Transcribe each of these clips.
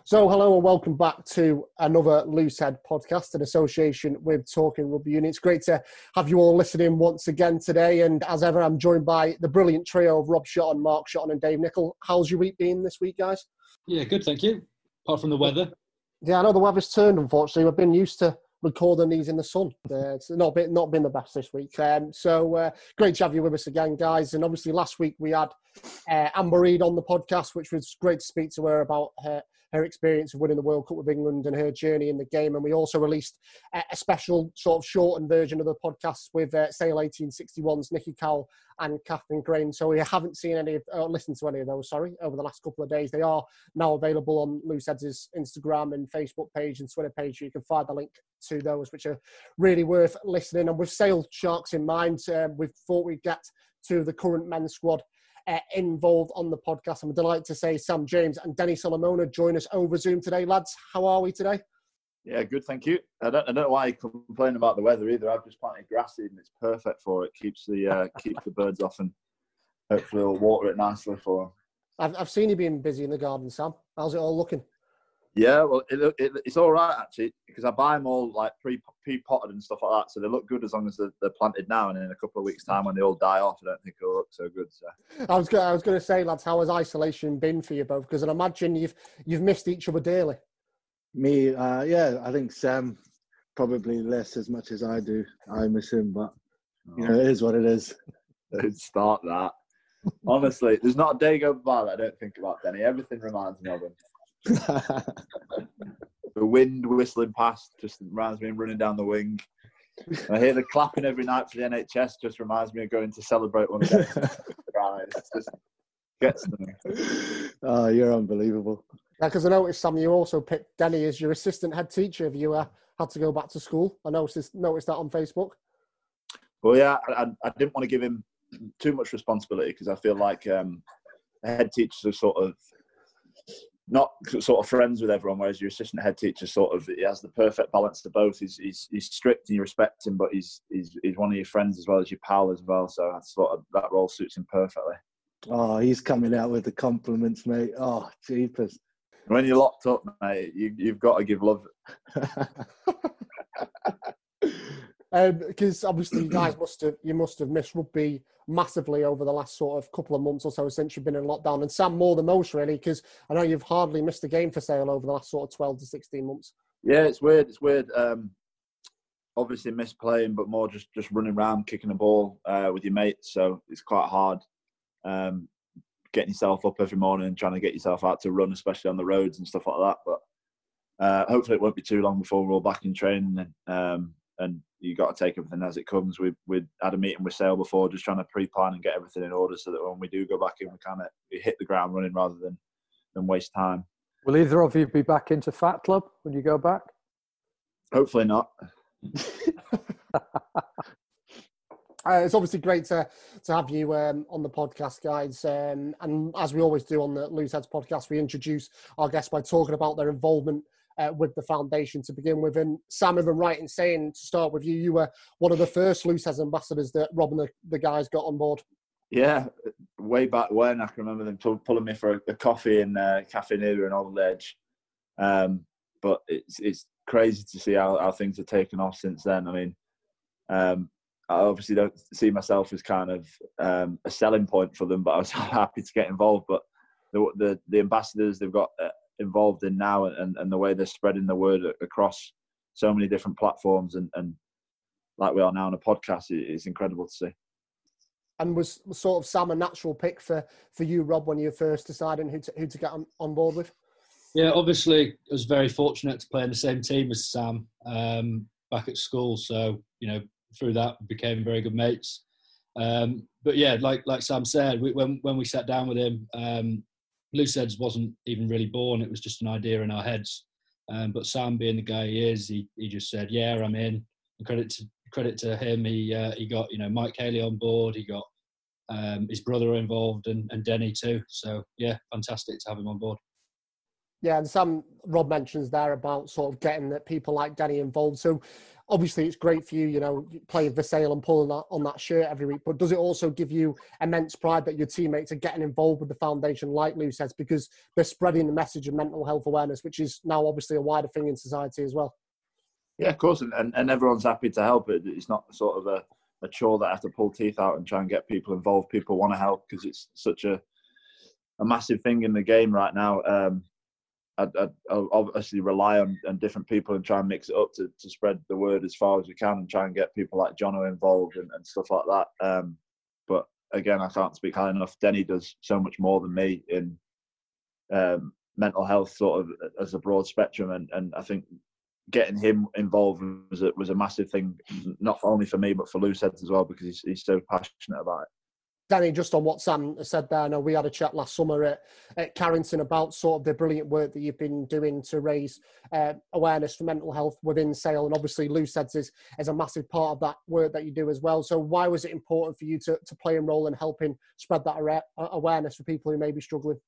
So, hello and welcome back to another Loosehead podcast in association with Talking Rugby Union. It's great to have you all listening once again today. And as ever, I'm joined by the brilliant trio of Rob Shotton, Mark Shotton and Dave Nicol. How's your week been this week, guys? Yeah, good, thank you. Apart from the weather. Yeah, I know the weather's turned, unfortunately. We've been used to recording these in the sun. It's not been the best this week. So great to have you with us again, guys. And obviously last week we had Amber Reid on the podcast, which was great to speak to her about her experience of winning the World Cup with England and her journey in the game. And we also released a special sort of shortened version of the podcast with Sale 1861's Nikki Cowell and Catherine Crane. So we haven't seen listened to any of those, over the last couple of days. They are now available on Loosehead's Instagram and Facebook page and Twitter page. You can find the link to those, which are really worth listening. And with Sale Sharks in mind, we thought we'd get to the current men's squad involved on the podcast. I'm delighted to say Sam James and Denny Solomona join us over Zoom today. Lads, how are we today? Yeah, good, thank you. I don't know why you complain about the weather either. I've just planted grass in and it's perfect for it. Keeps the birds off and hopefully it'll water it nicely for them. I've seen you being busy in the garden, Sam. How's it all looking? Yeah, well, it's all right actually, because I buy them all like pre-potted and stuff like that, so they look good as long as they're planted now. And in a couple of weeks' time, when they all die off, I don't think it'll look so good. So I was going to say, lads, how has isolation been for you both? Because I imagine you've missed each other dearly. Me, yeah, I think Sam probably less as much as I do. I miss him, but it is what it is. Don't start that. Honestly, there's not a day goes by that I don't think about Denny. Everything reminds me of him. The wind whistling past just reminds me of running down the wing. I hear the clapping every night for the NHS, just reminds me of going to celebrate one of them. It just gets to me. Oh, you're unbelievable. Yeah, because I noticed, Sam, you also picked Denny as your assistant head teacher if you had to go back to school. I noticed that on Facebook. Well, yeah, I didn't want to give him too much responsibility because I feel like head teachers are sort of not sort of friends with everyone, whereas your assistant head teacher he has the perfect balance of both. He's strict and you respect him, but he's one of your friends as well as your pal as well. So I thought that role suits him perfectly. Oh, he's coming out with the compliments, mate. Oh, jeepers. When you're locked up, mate, you've got to give love. Because obviously you guys must have missed rugby massively over the last sort of couple of months or so since you've been in lockdown, and Sam more than most really, because I know you've hardly missed a game for Sale over the last sort of 12 to 16 months. Yeah, it's weird. Obviously miss playing, but more just running around kicking a ball with your mates, so it's quite hard getting yourself up every morning and trying to get yourself out to run, especially on the roads and stuff like that. But hopefully it won't be too long before we're all back in training. And you got to take everything as it comes. We had a meeting with Sale before, just trying to pre-plan and get everything in order so that when we do go back in, we hit the ground running rather than waste time. Will either of you be back into Fat Club when you go back? Hopefully not. It's obviously great to have you on the podcast, guys. And as we always do on the Looseheads podcast, we introduce our guests by talking about their involvement with the foundation to begin with. And Sam, if I'm right in saying, to start with you were one of the first Looseheads ambassadors that Rob and the guys got on board. Yeah, way back when. I can remember them pulling me for a coffee in Cafe Nero in Old Edge. But it's crazy to see how things have taken off since then. I mean, I obviously don't see myself as kind of a selling point for them, but I was happy to get involved. But the ambassadors they've got involved in now and the way they're spreading the word across so many different platforms and like we are now on a podcast is incredible to see. And was sort of Sam a natural pick for you, Rob, when you were first deciding who to get on board with? Yeah, obviously I was very fortunate to play in the same team as Sam back at school, so through that we became very good mates. But yeah, like Sam said, when we sat down with him, Looseheads wasn't even really born. It was just an idea in our heads. But Sam, being the guy he is, he just said, "Yeah, I'm in." And credit to him, he got Mike Haley on board. He got his brother involved and Denny too. So yeah, fantastic to have him on board. Yeah, and Sam, Rob mentions there about sort of getting people like Denny involved. So obviously it's great for you, playing for Sale and pulling that on that shirt every week, but does it also give you immense pride that your teammates are getting involved with the foundation like Lou says, because they're spreading the message of mental health awareness, which is now obviously a wider thing in society as well? Yeah, of course, and everyone's happy to help. It's not sort of a chore that I have to pull teeth out and try and get people involved. People want to help because it's such a massive thing in the game right now. I'll obviously rely on different people and try and mix it up to spread the word as far as we can and try and get people like Jono involved and stuff like that. But again, I can't speak high enough. Denny does so much more than me in mental health sort of as a broad spectrum. And I think getting him involved was a massive thing, not only for me, but for Looseheads as well, because he's so passionate about it. Danny, just on what Sam said there, I know we had a chat last summer at Carrington about sort of the brilliant work that you've been doing to raise awareness for mental health within Sale. And obviously Looseheads is a massive part of that work that you do as well. So why was it important for you to play a role in helping spread that awareness for people who may be struggling?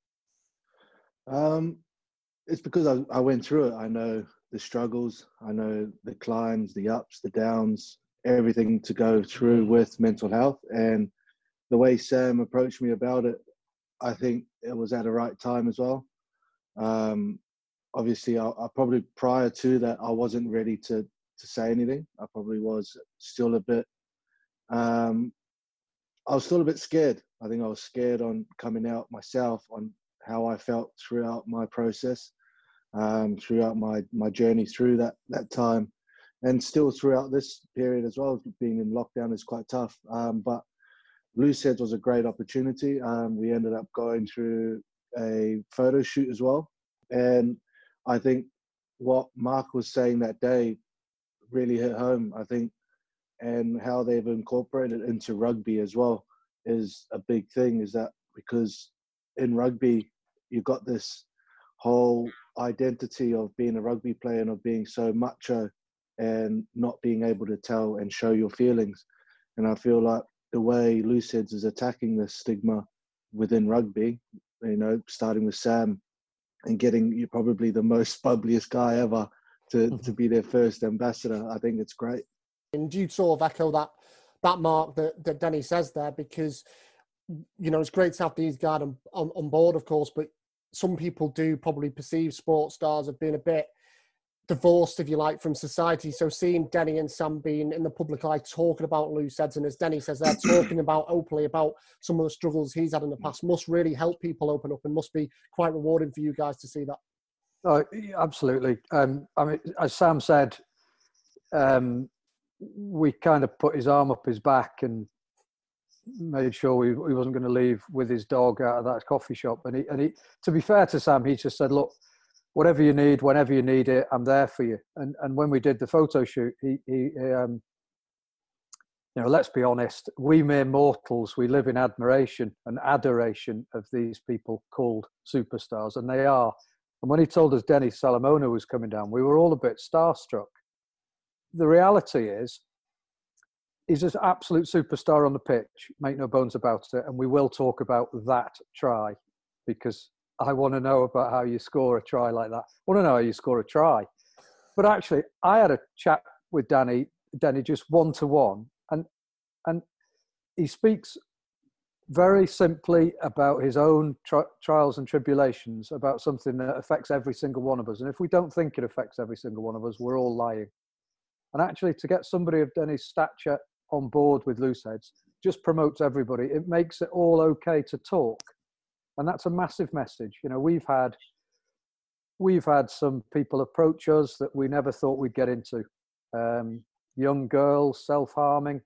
It's because I went through it. I know the struggles, I know the climbs, the ups, the downs, everything to go through with mental health. And the way Sam approached me about it, I think it was at the right time as well. Obviously, I probably prior to that, I wasn't ready to say anything. I probably was still a bit, I was still a bit scared. I think I was scared on coming out myself on how I felt throughout my process, throughout my journey through that time, and still throughout this period as well. Being in lockdown is quite tough, but Looseheads was a great opportunity. We ended up going through a photo shoot as well. And I think what Mark was saying that day really hit home, I think, and how they've incorporated into rugby as well is a big thing, is that because in rugby, you've got this whole identity of being a rugby player and of being so macho and not being able to tell and show your feelings. And I feel like the way Looseheads is attacking this stigma within rugby, starting with Sam and getting you probably the most bubbliest guy ever to be their first ambassador, I think it's great. And do you sort of echo that mark that Denny says there? Because, it's great to have these guys on board, of course, but some people do probably perceive sports stars as being a bit divorced, if you like, from society. So seeing Denny and Sam being in the public eye talking about Looseheads, and as Denny says, they're talking about openly about some of the struggles he's had in the past, must really help people open up and must be quite rewarding for you guys to see that. Oh, absolutely. I mean, as Sam said, we kind of put his arm up his back and made sure he wasn't going to leave with his dog out of that coffee shop. And he, to be fair to Sam, he just said, look, whatever you need, whenever you need it, I'm there for you. And when we did the photo shoot, he let's be honest, we mere mortals, we live in admiration and adoration of these people called superstars, and they are. And when he told us Denny Salamona was coming down, we were all a bit starstruck. The reality is, he's an absolute superstar on the pitch, make no bones about it, and we will talk about that try, because I want to know about how you score a try like that. I want to know how you score a try. But actually, I had a chat with Denny just one-to-one, and he speaks very simply about his own trials and tribulations, about something that affects every single one of us. And if we don't think it affects every single one of us, we're all lying. And actually, to get somebody of Denny's stature on board with Looseheads just promotes everybody. It makes it all okay to talk. And that's a massive message. We've had some people approach us that we never thought we'd get into. Young girls, self-harming,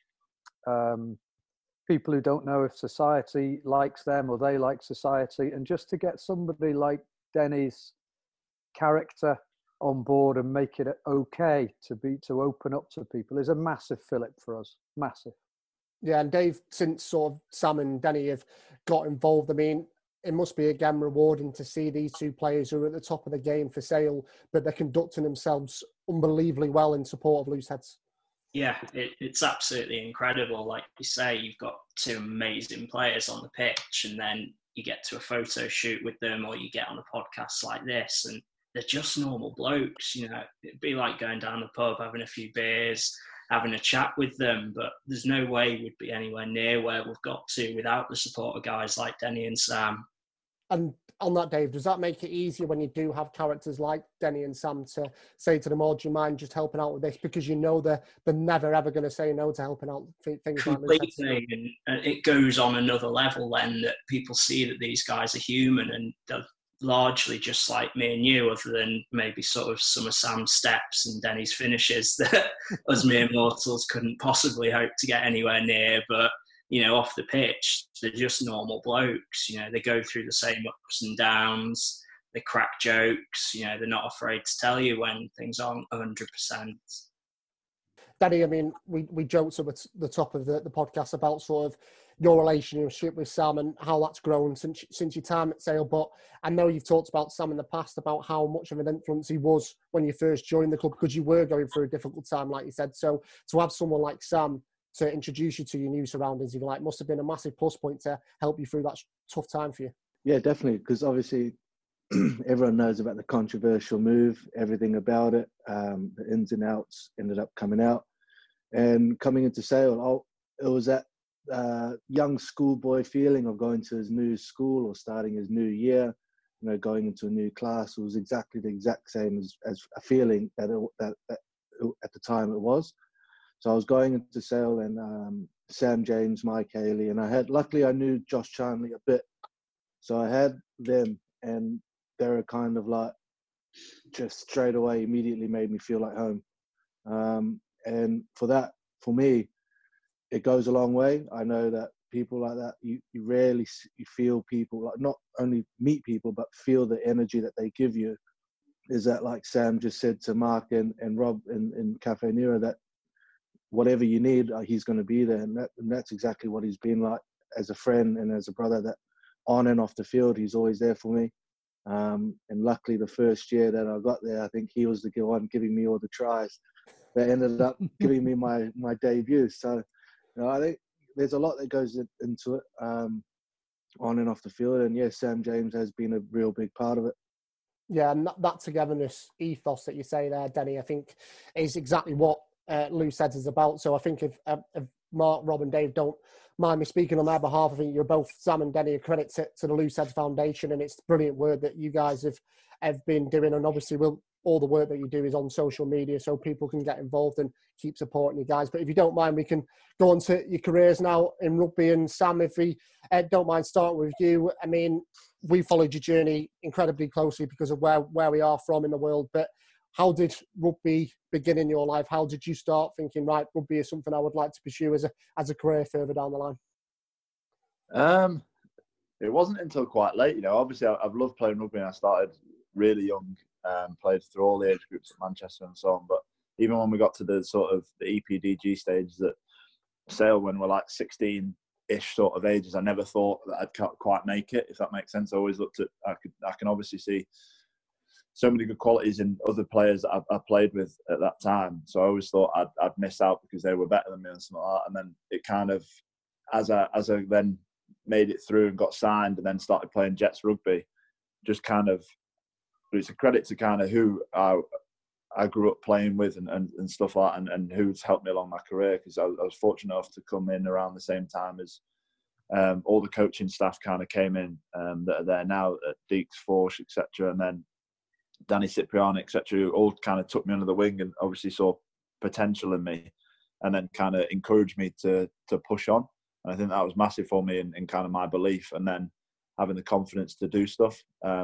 people who don't know if society likes them or they like society. And just to get somebody like Denny's character on board and make it okay to open up to people is a massive fillip for us. Massive. Yeah, and Dave, since sort of Sam and Denny have got involved, I mean, it must be, again, rewarding to see these two players who are at the top of the game for Sale, but they're conducting themselves unbelievably well in support of Looseheads. Yeah, it's absolutely incredible. Like you say, you've got two amazing players on the pitch, and then you get to a photo shoot with them, or you get on a podcast like this, and they're just normal blokes. You know, it'd be like going down the pub, having a few beers, having a chat with them, but there's no way we'd be anywhere near where we've got to without the support of guys like Denny and Sam. And on that, Dave, does that make it easier when you do have characters like Denny and Sam to say to them, "Oh, do you mind just helping out with this?" Because you know they're never ever going to say no to helping out things completely, like and it goes on another level then, that people see that these guys are human and they're largely just like me and you, other than maybe sort of some of Sam's steps and Denny's finishes that us mere mortals couldn't possibly hope to get anywhere near. But you know, off the pitch, they're just normal blokes. You know, they go through the same ups and downs. They crack jokes. You know, they're not afraid to tell you when things aren't 100%. Danny, I mean, we joked at the top of the podcast about sort of your relationship with Sam and how that's grown since your time at Sale. But I know you've talked about Sam in the past, about how much of an influence he was when you first joined the club, because you were going through a difficult time, like you said. So to have someone like Sam to introduce you to your new surroundings, if you like, must have been a massive plus point to help you through that tough time for you. Yeah, definitely, because obviously everyone knows about the controversial move, everything about it, the ins and outs ended up coming out. And coming into Sale, it was that young schoolboy feeling of going to his new school or starting his new year, you know, going into a new class. It was exactly the exact same as a feeling that at the time it was. So I was going into Sale, and Sam James, Mike Haley, and luckily I knew Josh Charnley a bit. So I had them, and they were kind of like, just straight away, immediately made me feel like home. And for me, it goes a long way. I know that people like that, you rarely feel people, like not only meet people, but feel the energy that they give you. Is that, like Sam just said to Mark and Rob in Cafe Nero, that whatever you need, he's going to be there. And that's exactly what he's been like as a friend and as a brother, that on and off the field, he's always there for me. And luckily the first year that I got there, I think he was the one giving me all the tries that ended up giving me my debut. So, you know, I think there's a lot that goes into it, on and off the field. And yes, Sam James has been a real big part of it. Yeah, and that togetherness ethos that you say there, Denny, I think is exactly what Lou said is about. So I think if Mark, Rob and Dave don't mind me speaking on their behalf, I think you're both, Sam and Denny, a credit to the Lou Said Foundation, and it's brilliant work that you guys have been doing. And obviously all the work that you do is on social media, so people can get involved and keep supporting you guys. But if you don't mind, we can go on to your careers now in rugby. And Sam, if we don't mind starting with you, I mean, we followed your journey incredibly closely because of where we are from in the world. But how did rugby begin in your life? How did you start thinking, right, rugby is something I would like to pursue as a career further down the line? It wasn't until quite late, you know. Obviously, I've loved playing rugby, and I started really young, played through all the age groups at Manchester and so on. But even when we got to the sort of the EPDG stages at Sale, when we're like 16-ish sort of ages, I never thought that I'd quite make it, if that makes sense. I always looked at, I can obviously see so many good qualities in other players that I played with at that time. So I always thought I'd miss out because they were better than me and something like that. And then it kind of, as I then made it through and got signed and then started playing Jets rugby, just kind of, it's a credit to kind of who I grew up playing with and stuff like that, and who's helped me along my career, because I was fortunate enough to come in around the same time as all the coaching staff kind of came in that are there now at Deeks, Forsh, etc. And then Danny Cipriani, etc., who all kind of took me under the wing and obviously saw potential in me and then kind of encouraged me to push on. And I think that was massive for me in kind of my belief, and then having the confidence to do stuff,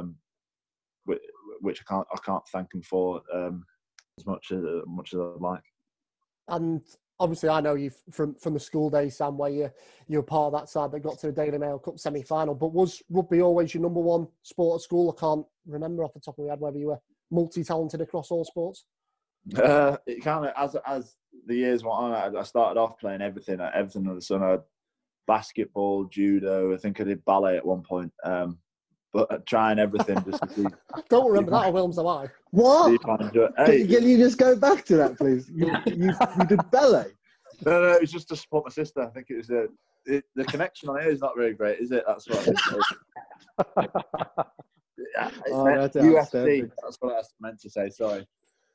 which I can't thank them for as much as I'd like. And obviously, I know you from the school days, Sam, where you're part of that side that got to the Daily Mail Cup semi-final. But was rugby always your number one sport at school? I can't remember off the top of my head whether you were multi-talented across all sports. It kind of, as the years went on, I started off playing everything under the sun. I had basketball, judo. I think I did ballet at one point. But trying everything just to see. I don't remember that, or Wilms, am I? What? Hey. Can you just go back to that, please? You did ballet? No, it was just to support my sister. I think it was the connection on here is not very great, is it? That's what I think. That's USC. outstanding. That's what I meant to say. Sorry.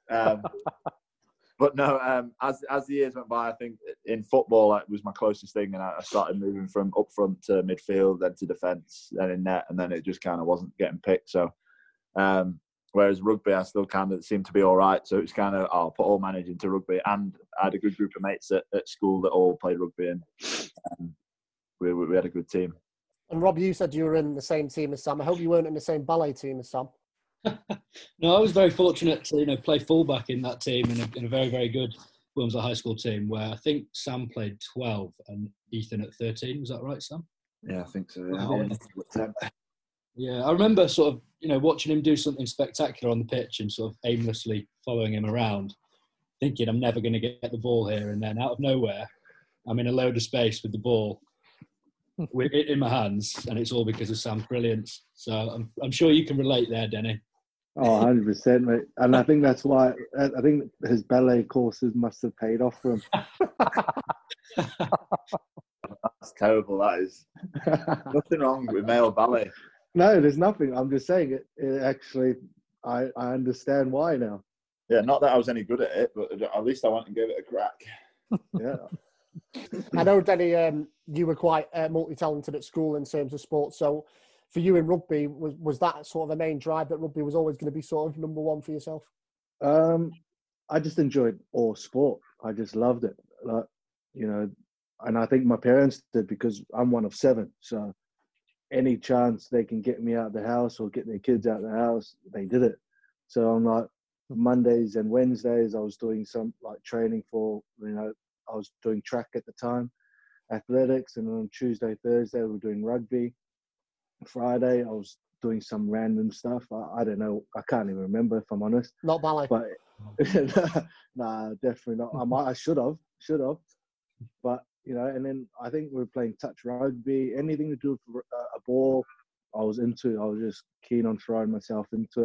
But no, as the years went by, I think in football it was my closest thing, and I started moving from up front to midfield, then to defence, then in net, and then it just kind of wasn't getting picked. So, whereas rugby, I still kind of seemed to be all right. So it was kind of, I'll put all managed into rugby, and I had a good group of mates at school that all played rugby, and we had a good team. And Rob, you said you were in the same team as Sam. I hope you weren't in the same ballet team as Sam. No, I was very fortunate to play fullback in that team in a very, very good Wilmslow High School team where I think Sam played 12 and Ethan at 13. Was that right, Sam? Yeah, I think so. Yeah, I remember sort of watching him do something spectacular on the pitch and sort of aimlessly following him around, thinking I'm never going to get the ball here, and then out of nowhere, I'm in a load of space with the ball in my hands, and it's all because of Sam's brilliance. So I'm sure you can relate there, Denny. Oh, 100%, mate. And I think that's why, I think his ballet courses must have paid off for him. That's terrible, that is. Nothing wrong with male ballet. No, there's nothing. I'm just saying it actually, I understand why now. Yeah, not that I was any good at it, but at least I went and gave it a crack. Yeah. I know, Denny, you were quite multi-talented at school in terms of sports. So for you in rugby, was that sort of a main drive that rugby was always going to be sort of number one for yourself? I just enjoyed all sport. I just loved it. And I think my parents did because I'm one of 7. So any chance they can get me out of the house or get their kids out of the house, they did it. So I'm like, Mondays and Wednesdays, I was doing some training for, I was doing track at the time, athletics, and on Tuesday, Thursday, we were doing rugby. Friday, I was doing some random stuff. I don't know. I can't even remember, if I'm honest. Not ballet. But nah, definitely not. I should have. But, and then I think we were playing touch rugby, anything to do with a ball, I was into. I was just keen on throwing myself into it.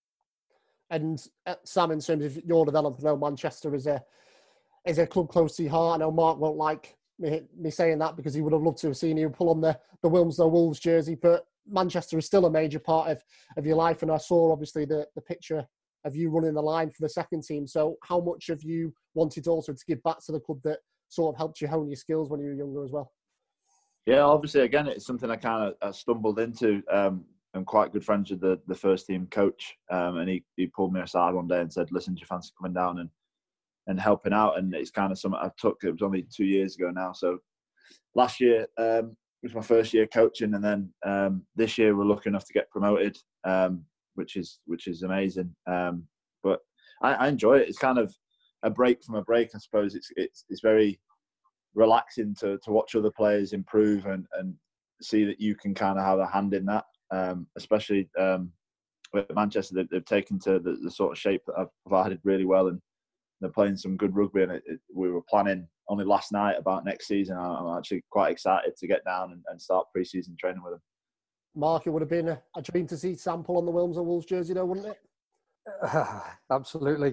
And Sam, in terms of your development, I know Manchester is a club close to your heart. I know Mark won't like me saying that because he would have loved to have seen you pull on the Wilmslow Wolves jersey, but Manchester is still a major part of your life. And I saw obviously the picture of you running the line for the second team. So how much have you wanted also to give back to the club that sort of helped you hone your skills when you were younger as well? Yeah, obviously, again, it's something I kind of stumbled into. I'm quite good friends with the first team coach, and he pulled me aside one day and said, listen, do you fancy coming down and helping out? And it's kind of something I took. It was only 2 years ago now. So last year was my first year coaching, and then this year we're lucky enough to get promoted, which is amazing. But I enjoy it. It's kind of a break from a break, I suppose. It's very relaxing to watch other players improve and see that you can kind of have a hand in that. Especially with Manchester, they've taken to the sort of shape that I've provided really well, and they're playing some good rugby. And we were planning only last night about next season. I'm actually quite excited to get down and start pre-season training with them. Mark, it would have been a dream to see Sam pull on the Wilmslow Wolves jersey, though, wouldn't it? Absolutely.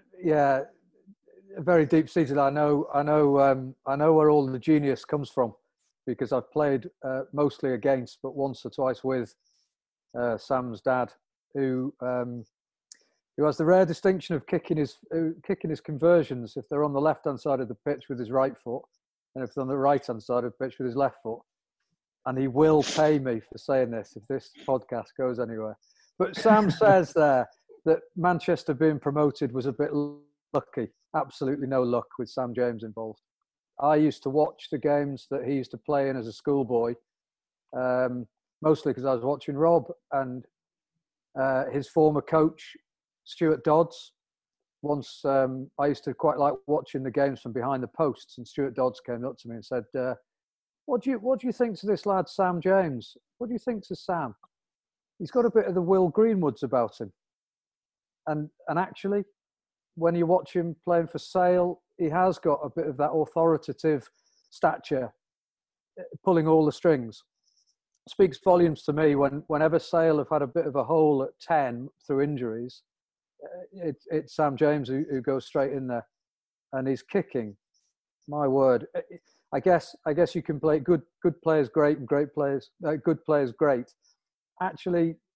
Very deep-seated. I know where all the genius comes from, because I've played mostly against, but once or twice with Sam's dad, who has the rare distinction of kicking his conversions if they're on the left-hand side of the pitch with his right foot, and if they're on the right-hand side of the pitch with his left foot. And he will pay me for saying this if this podcast goes anywhere. But Sam says there that Manchester being promoted was a bit lucky. Absolutely no luck with Sam James involved. I used to watch the games that he used to play in as a schoolboy, mostly because I was watching Rob and his former coach, Stuart Dodds. Once I used to quite like watching the games from behind the posts, and Stuart Dodds came up to me and said, what do you think to this lad, Sam James? What do you think to Sam? He's got a bit of the Will Greenwoods about him. And actually, when you watch him playing for Sale, he has got a bit of that authoritative stature, pulling all the strings. Speaks volumes to me whenever Sale have had a bit of a hole at 10 through injuries. It's Sam James who goes straight in there, and he's kicking. My word, I guess you can play good players great and great players good players great. Actually,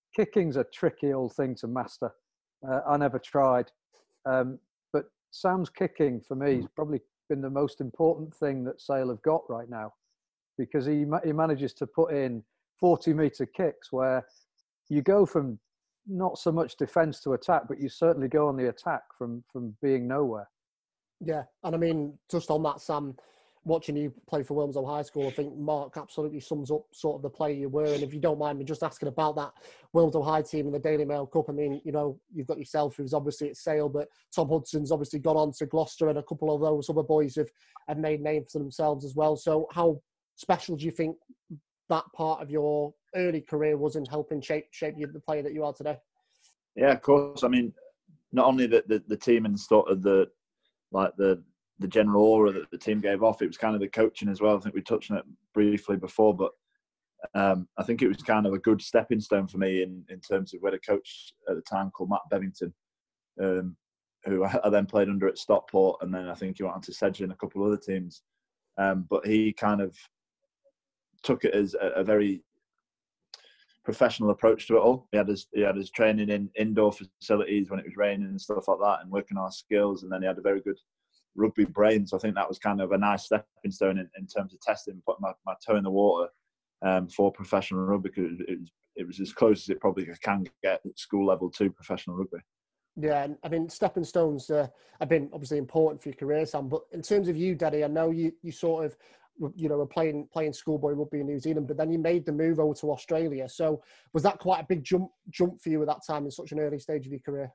kicking's a tricky old thing to master. I never tried. But Sam's kicking, for me, has probably been the most important thing that Sale have got right now, because he manages to put in 40-metre kicks where you go from not so much defence to attack, but you certainly go on the attack from being nowhere. Yeah, and I mean, just on that, Sam, watching you play for Wilmslow High School, I think Mark absolutely sums up sort of the player you were. And if you don't mind me just asking about that Wilmslow High team in the Daily Mail Cup, I mean, you know, you've got yourself, who's obviously at Sale, but Tom Hudson's obviously gone on to Gloucester, and a couple of those other boys have made names for themselves as well. So how special do you think that part of your early career was in helping shape you the player that you are today? Yeah, of course. I mean, not only the team and sort of the general aura that the team gave off, it was kind of the coaching as well. I think we touched on it briefly before, but I think it was kind of a good stepping stone for me in terms of where the coach at the time called Matt Bevington, who I then played under at Stockport, and then I think he went on to Sedgley and a couple of other teams. But he kind of took it as a very professional approach to it all. He had his training in indoor facilities when it was raining and stuff like that, and working on our skills. And then he had a very good rugby brain. So I think that was kind of a nice stepping stone in terms of testing, putting my toe in the water for professional rugby, because it was as close as it probably can get at school level to professional rugby. Yeah, and I mean, stepping stones have been obviously important for your career, Sam. But in terms of you, Daddy, I know you sort of, you know, were playing schoolboy rugby in New Zealand, but then you made the move over to Australia. So was that quite a big jump for you at that time in such an early stage of your career?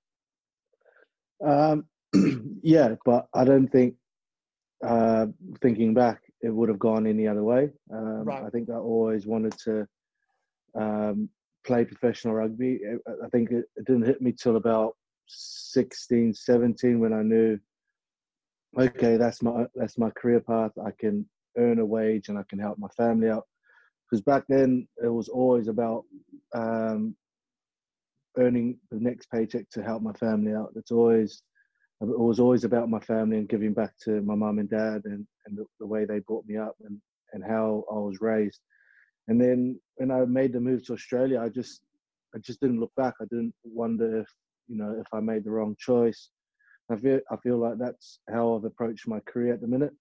Yeah, but I don't think, thinking back, it would have gone any other way. Right. I think I always wanted to play professional rugby. I think it didn't hit me till about 16, 17 when I knew, okay, that's my career path. I can earn a wage and I can help my family out. Because back then it was always about earning the next paycheck to help my family out. It was always about my family and giving back to my mum and dad and the way they brought me up and how I was raised. And then when I made the move to Australia, I just didn't look back. I didn't wonder if I made the wrong choice. I feel like that's how I've approached my career at the minute.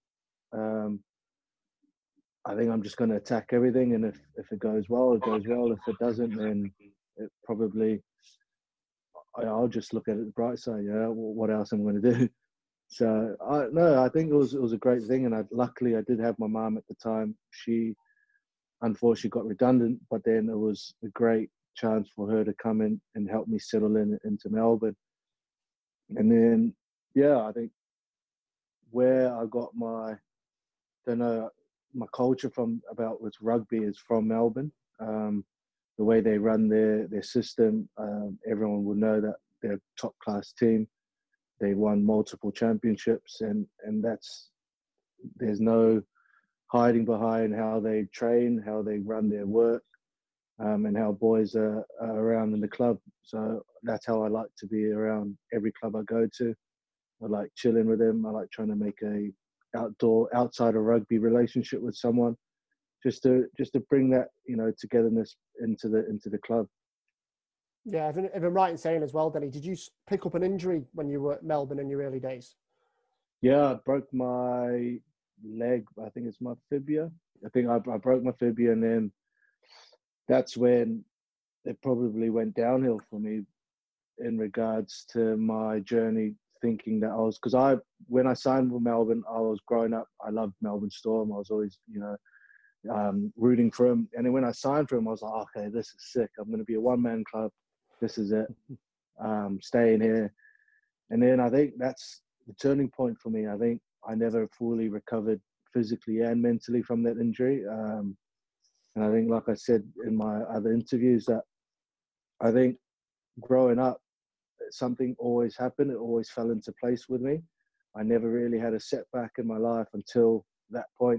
I think I'm just going to attack everything, and if it goes well, it goes well. If it doesn't, then it probably, I'll just look at it the bright side. What else am I going to do? So I think it was a great thing, and luckily I did have my mum at the time. She unfortunately got redundant, but then it was a great chance for her to come in and help me settle into Melbourne. And then, I think where I got my culture with rugby is from Melbourne. The way they run their system, everyone will know that they're a top class team. They won multiple championships, and there's no hiding behind how they train, how they run their work, and how boys are around in the club. So that's how I like to be around every club I go to. I like chilling with them. I like trying to make a outside of rugby relationship with someone, just to bring that togetherness into the club. Yeah, if I'm right in saying as well, Denny, did you pick up an injury when you were at Melbourne in your early days? Yeah, I broke my leg. I think it's my fibula. I think I broke my fibula, and then that's when it probably went downhill for me in regards to my journey, thinking that when I signed with Melbourne, I was growing up, I loved Melbourne Storm. I was always, rooting for him. And then when I signed for him, I was like, okay, this is sick. I'm going to be a one-man club. This is it. Staying here. And then I think that's the turning point for me. I think I never fully recovered physically and mentally from that injury. And I think, like I said in my other interviews, that I think growing up, something always happened. It always fell into place with me. I never really had a setback in my life until that point.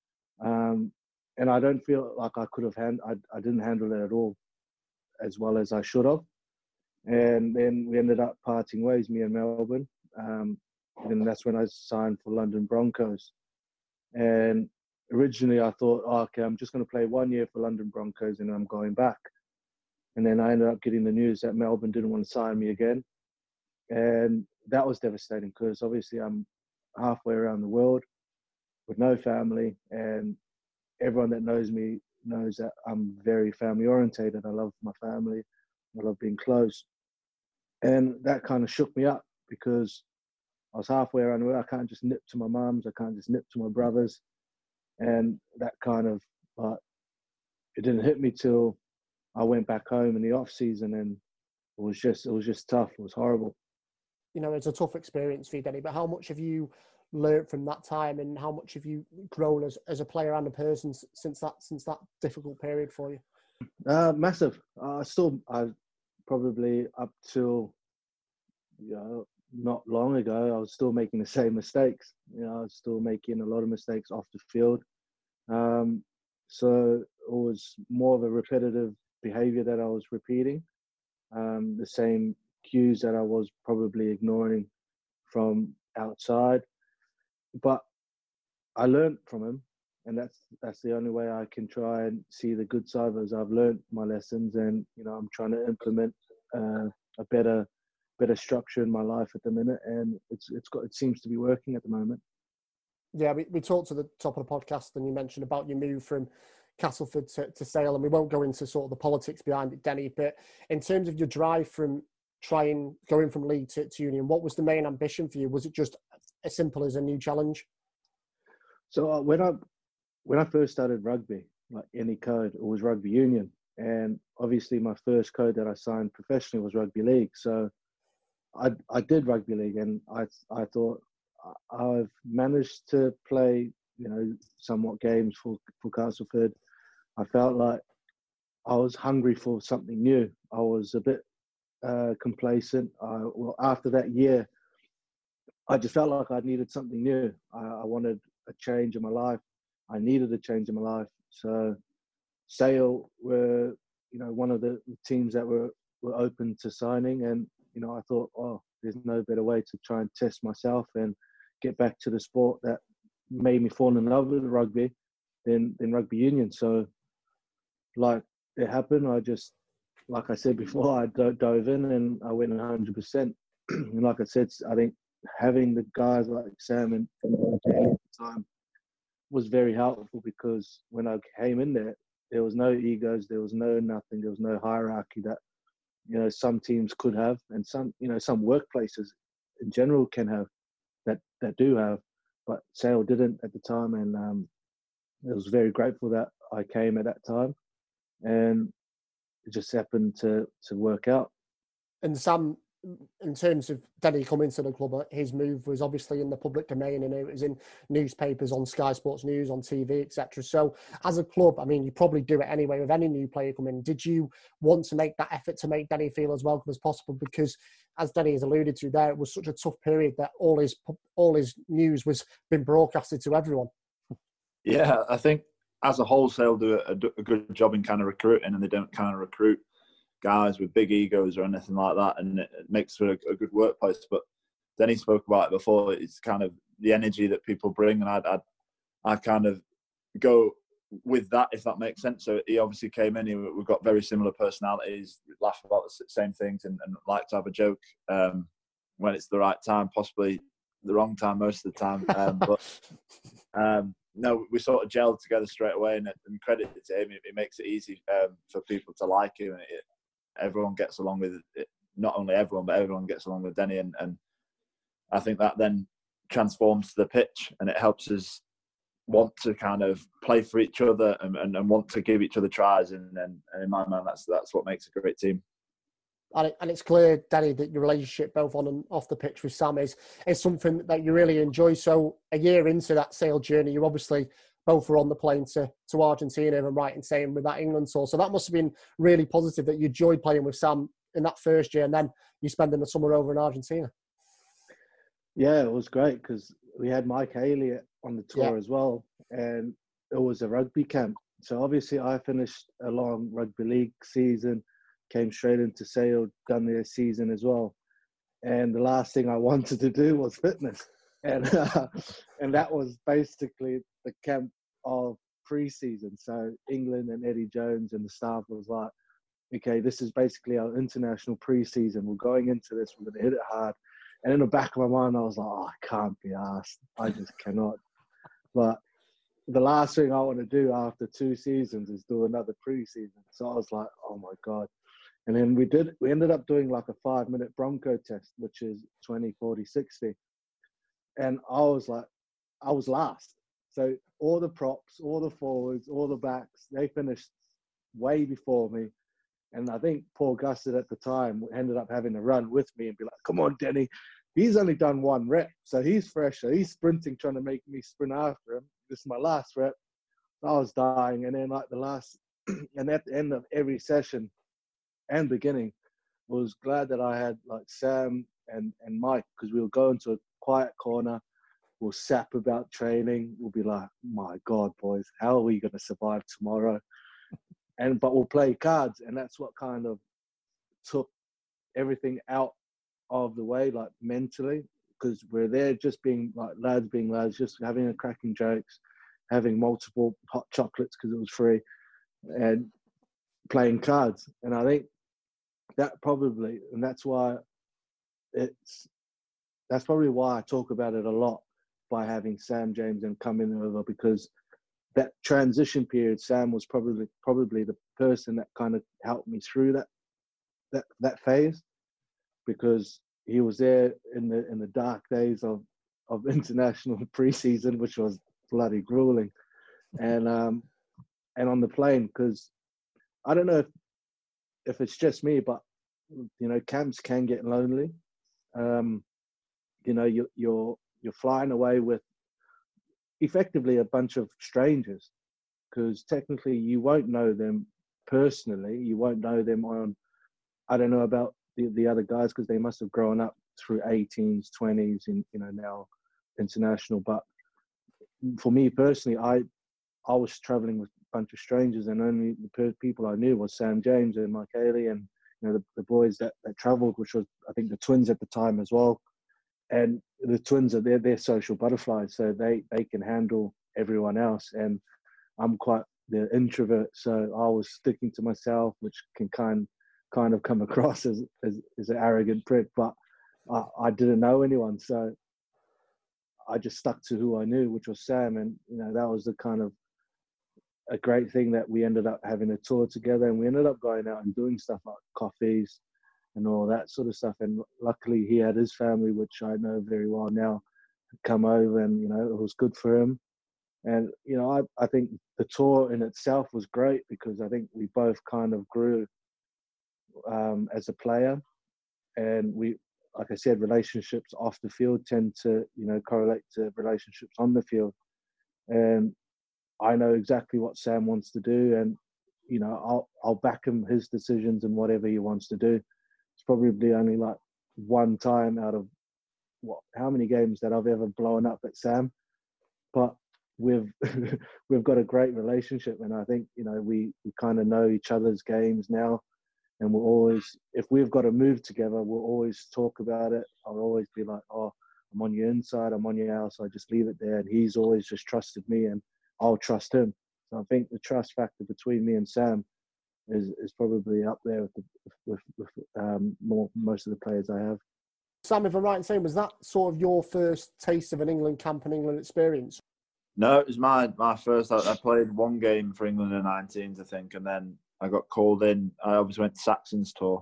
And I don't feel like I could have I didn't handle it at all as well as I should have. And then we ended up parting ways, me and Melbourne. And that's when I signed for London Broncos. And originally I thought, okay, I'm just going to play 1 year for London Broncos and I'm going back. And then I ended up getting the news that Melbourne didn't want to sign me again. And that was devastating because obviously I'm halfway around the world with no family, and everyone that knows me knows that I'm very family orientated. I love my family. I love being close. And that kind of shook me up because I was halfway around the world. I can't just nip to my mum's. I can't just nip to my brother's. And that kind of, it didn't hit me till I went back home in the off season, and it was just tough. It was horrible. You know, it's a tough experience for you, Denny, but how much have you learned from that time, and how much have you grown as a player and a person since that difficult period for you? Massive. I probably up till, not long ago, I was still making the same mistakes. I was still making a lot of mistakes off the field. So it was more of a repetitive behavior that I was repeating. The same cues that I was probably ignoring from outside. But I learned from him, and that's the only way I can try and see the good side of it. I've learned my lessons, and I'm trying to implement a better structure in my life at the minute, and it seems to be working at the moment. Yeah, we talked at the top of the podcast, and you mentioned about your move from Castleford to Sale, and we won't go into sort of the politics behind it, Denny, but in terms of your drive from going from league to Union, what was the main ambition for you? Was it just as simple as a new challenge? So when I first started rugby, like any code, it was rugby union, and obviously my first code that I signed professionally was rugby league. So I did rugby league, and I thought I've managed to play somewhat games for Castleford. I felt like I was hungry for something new. I was a bit complacent. After that year, I just felt like I needed something new. I wanted a change in my life. I needed a change in my life. So Sale were, one of the teams that were open to signing, and I thought, there's no better way to try and test myself and get back to the sport that made me fall in love with rugby than rugby union. So, like it happened, I just, like I said before, I dove in and I went 100%. And like I said, I think having the guys like Sam and at the time was very helpful, because when I came in there was no egos, there was no nothing, there was no hierarchy that some teams could have, and some workplaces in general can have, that do have, but Sale didn't at the time. And I was very grateful that I came at that time, and it just happened to work out. And Sam, in terms of Denny coming to the club, his move was obviously in the public domain, and it was in newspapers, on Sky Sports News, on TV, etc. So as a club, I mean, you probably do it anyway with any new player coming. Did you want to make that effort to make Denny feel as welcome as possible? Because as Denny has alluded to there, it was such a tough period that all his news was being broadcasted to everyone. Yeah, I think as a wholesale do a good job in kind of recruiting, and they don't kind of recruit guys with big egos or anything like that, and it makes for a good workplace. But Denny spoke about it before. It's kind of the energy that people bring, and I kind of go with that, if that makes sense. So he obviously came in. We've got very similar personalities, laugh about the same things, and like to have a joke when it's the right time, possibly the wrong time most of the time. No, we sort of gelled together straight away, and credit to him. It makes it easy for people to like him. Everyone gets along with it. Not only everyone, but everyone gets along with Denny, and I think that then transforms to the pitch, and it helps us want to kind of play for each other and want to give each other tries. And in my mind, that's what makes a great team. And it's clear, Denny, that your relationship both on and off the pitch with Sam is something that you really enjoy. So a year into that Sale journey, you obviously both were on the plane to Argentina, and right in saying, with that England tour. So that must have been really positive that you enjoyed playing with Sam in that first year, and then you spending the summer over in Argentina. Yeah, it was great because we had Mike Haley on the tour as well, and it was a rugby camp. So obviously I finished a long rugby league season, came straight into Sale, done their season as well. And the last thing I wanted to do was fitness. And that was basically the camp of pre-season. So England and Eddie Jones and the staff was like, okay, this is basically our international pre-season. We're going into this. We're going to hit it hard. And in the back of my mind, I was like, oh, I can't be asked. I just cannot. But the last thing I want to do after 2 seasons is do another pre-season. So I was like, oh my God. And then we ended up doing like a 5-minute Bronco test, which is 20, 40, 60. And I was last. So all the props, all the forwards, all the backs, they finished way before me. And I think Paul Gusted at the time ended up having to run with me and be like, come on, Denny. He's only done 1 rep. So he's fresh. So he's sprinting, trying to make me sprint after him. This is my last rep. I was dying. And then like and at the end of every session and beginning, I was glad that I had like Sam and Mike, because we'll go into a quiet corner. We'll sap about training. We'll be like, my God, boys, how are we going to survive tomorrow? But we'll play cards, and that's what kind of took everything out of the way, like mentally, because we're there just being like lads, just having a cracking jokes, having multiple hot chocolates because it was free, and playing cards. And I think that probably, and that's probably why I talk about it a lot by having Sam James and coming over, because that transition period, Sam was probably the person that kind of helped me through that phase, because he was there in the dark days of international preseason, which was bloody grueling, and on the plane, because I don't know if it's just me, but you know, camps can get lonely. You know, you're flying away with effectively a bunch of strangers, because technically you won't know them personally. You won't know them on, I don't know about the other guys, because they must have grown up through 18s, 20s, and you know, now international. But for me personally, I was traveling with a bunch of strangers, and only the people I knew was Sam James and Mike Haley, and you know, the boys that traveled, which was I think the twins at the time as well. And the twins are they're social butterflies, so they can handle everyone else. And I'm quite the introvert, so I was sticking to myself, which can kind of come across as an arrogant prick. But I didn't know anyone, so I just stuck to who I knew, which was Sam. And you know, that was the kind of a great thing that we ended up having a tour together, and we ended up going out and doing stuff like coffees and all that sort of stuff. And luckily he had his family, which I know very well now, come over, and you know, it was good for him. And you know, I think the tour in itself was great, because I think we both kind of grew as a player, and we, like I said, relationships off the field tend to, you know, correlate to relationships on the field. And I know exactly what Sam wants to do, and you know, I'll back him, his decisions and whatever he wants to do. It's probably only like one time out of how many games that I've ever blown up at Sam, but we've got a great relationship, and I think, you know, we kind of know each other's games now, and we'll always, if we've got to move together, we'll always talk about it. I'll always be like, oh, I'm on your inside, I'm on your outside, just leave it there. And he's always just trusted me, and I'll trust him. So I think the trust factor between me and Sam is probably up there with most of the players I have. Sam, if I'm right in saying, was that sort of your first taste of an England camp and England experience? No, it was my first. I played one game for England in the 19s, I think, and then I got called in. I obviously went to Saxon's tour,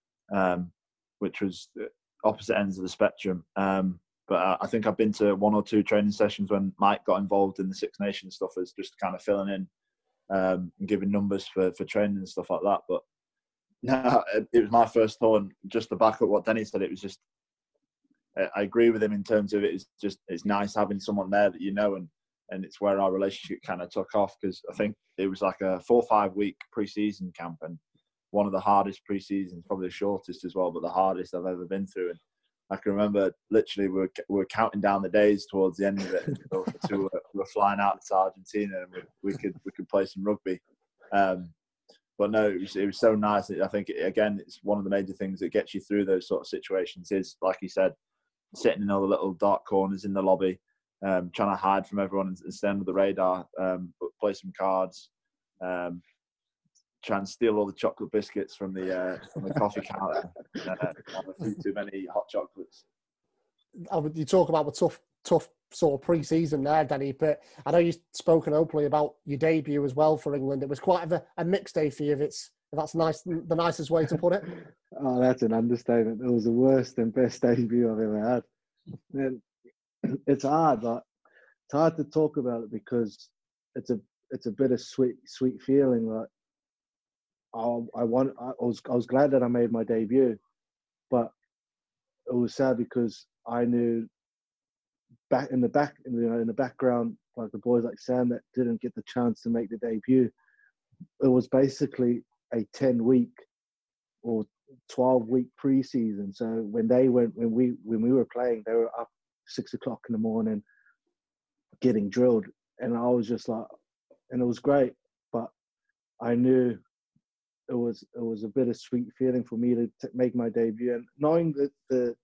which was opposite ends of the spectrum. But I think I've been to 1 or 2 training sessions when Mike got involved in the Six Nations stuff, as just kind of filling in and giving numbers for training and stuff like that. But no, it was my first tour, and just to back up what Denny said, it was just, I agree with him in terms of it's nice having someone there that you know, and it's where our relationship kind of took off, because I think it was like a 4 or 5 week pre-season camp, and one of the hardest pre-seasons, probably the shortest as well, but the hardest I've ever been through. And I can remember literally we were counting down the days towards the end of it. We were flying out to Argentina, and we could play some rugby. But no, it was so nice. I think it's one of the major things that gets you through those sort of situations is, like you said, sitting in all the little dark corners in the lobby, trying to hide from everyone and stay under the radar, but play some cards, try and steal all the chocolate biscuits from the coffee counter. Have a few too many hot chocolates. You talk about the tough sort of pre-season there, Danny, but I know you've spoken openly about your debut as well for England. It was quite a mixed day for you, if that's nice, the nicest way to put it. Oh, that's an understatement. It was the worst and best debut I've ever had. And it's hard, like it's hard to talk about it because it's a bittersweet feeling. Like I was glad that I made my debut, but it was sad because I knew in the background, like the boys like Sam that didn't get the chance to make the debut. It was basically a 10-week or 12-week preseason. So when we were playing, they were up 6 o'clock in the morning getting drilled, and I was just like, and it was great, but I knew it was a bittersweet feeling for me to make my debut, and knowing that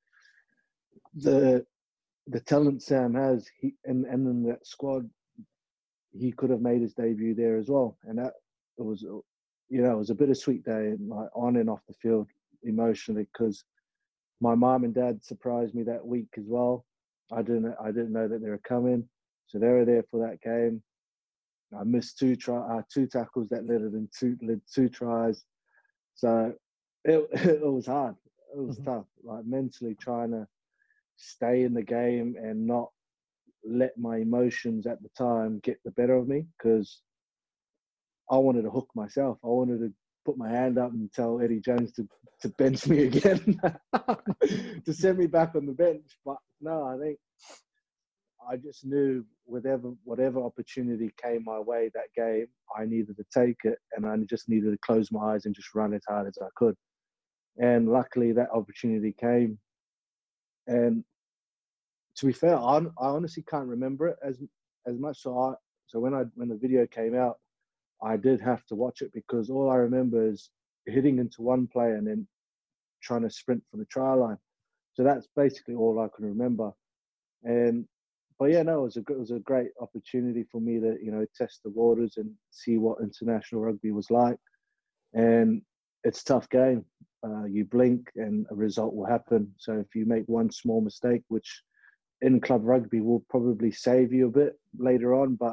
the talent Sam has, and in that squad, he could have made his debut there as well, and that it was a bittersweet day, like on and off the field emotionally, because my mom and dad surprised me that week as well. I didn't know that they were coming, so they were there for that game. I missed two tackles that led two tries, so it was hard. It was tough, like mentally trying to stay in the game and not let my emotions at the time get the better of me, because I wanted to hook myself. I wanted to put my hand up and tell Eddie Jones to bench me again, to send me back on the bench. But no, I think I just knew whatever opportunity came my way that game, I needed to take it, and I just needed to close my eyes and just run as hard as I could. And luckily that opportunity came. And to be fair, I honestly can't remember it as much. So when the video came out, I did have to watch it, because all I remember is hitting into one player and then trying to sprint for the try line. So that's basically all I can remember. But yeah, no, it was a great opportunity for me to test the waters and see what international rugby was like. And it's a tough game. You blink and a result will happen. So if you make one small mistake, which in club rugby will probably save you a bit later on, but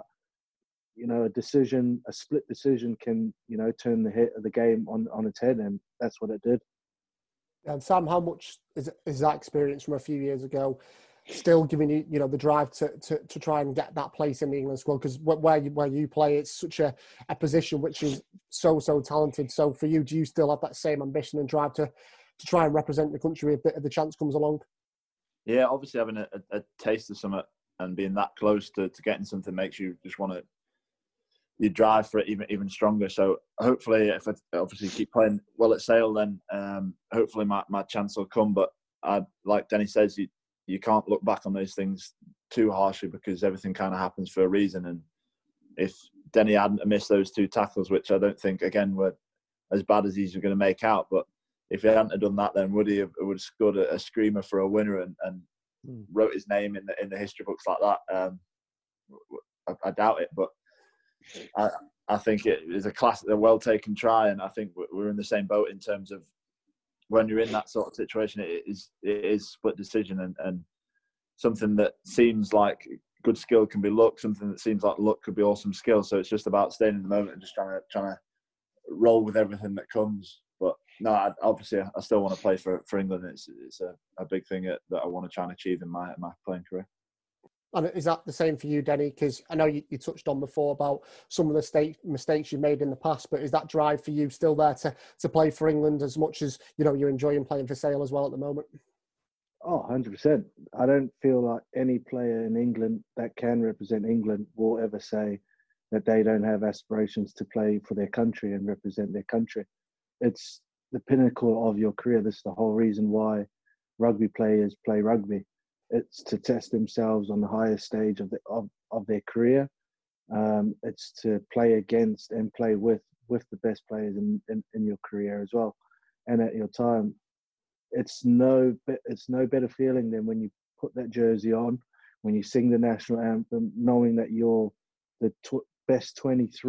a split decision can turn the hit of the game on its head, and that's what it did. And Sam, how much is that experience from a few years ago still giving you the drive to try and get that place in the England squad? Because where you play, it's such a position which is so talented. So for you, do you still have that same ambition and drive to try and represent the country if the chance comes along? Yeah, obviously having a taste of something and being that close to getting something makes you just want to, you drive for it even stronger. So hopefully, if I obviously keep playing well at Sale, then hopefully my chance will come. But like Denny says, you can't look back on those things too harshly, because everything kind of happens for a reason. And if Denny hadn't missed those two tackles, which I don't think again were as bad as he's going to make out, but if he hadn't have done that, then would have scored a screamer for a winner and wrote his name in the history books like that? I doubt it, but I think it is a well-taken try, and I think we're in the same boat in terms of when you're in that sort of situation, it is split decision, and something that seems like good skill can be luck, something that seems like luck could be awesome skill. So it's just about staying in the moment and just trying to roll with everything that comes. But no, obviously I still want to play for England. It's a big thing that I want to try and achieve in my playing career. And is that the same for you, Denny? Because I know you touched on before about some of the mistakes you made in the past, but is that drive for you still there to play for England as much as you're enjoying playing for Sale as well at the moment? Oh, 100%. I don't feel like any player in England that can represent England will ever say that they don't have aspirations to play for their country and represent their country. It's the pinnacle of your career. This is the whole reason why rugby players play rugby. It's to test themselves on the highest stage of their career. It's to play against and play with the best players in your career as well. And at your time, it's no better feeling than when you put that jersey on, when you sing the national anthem, knowing that you're the best 23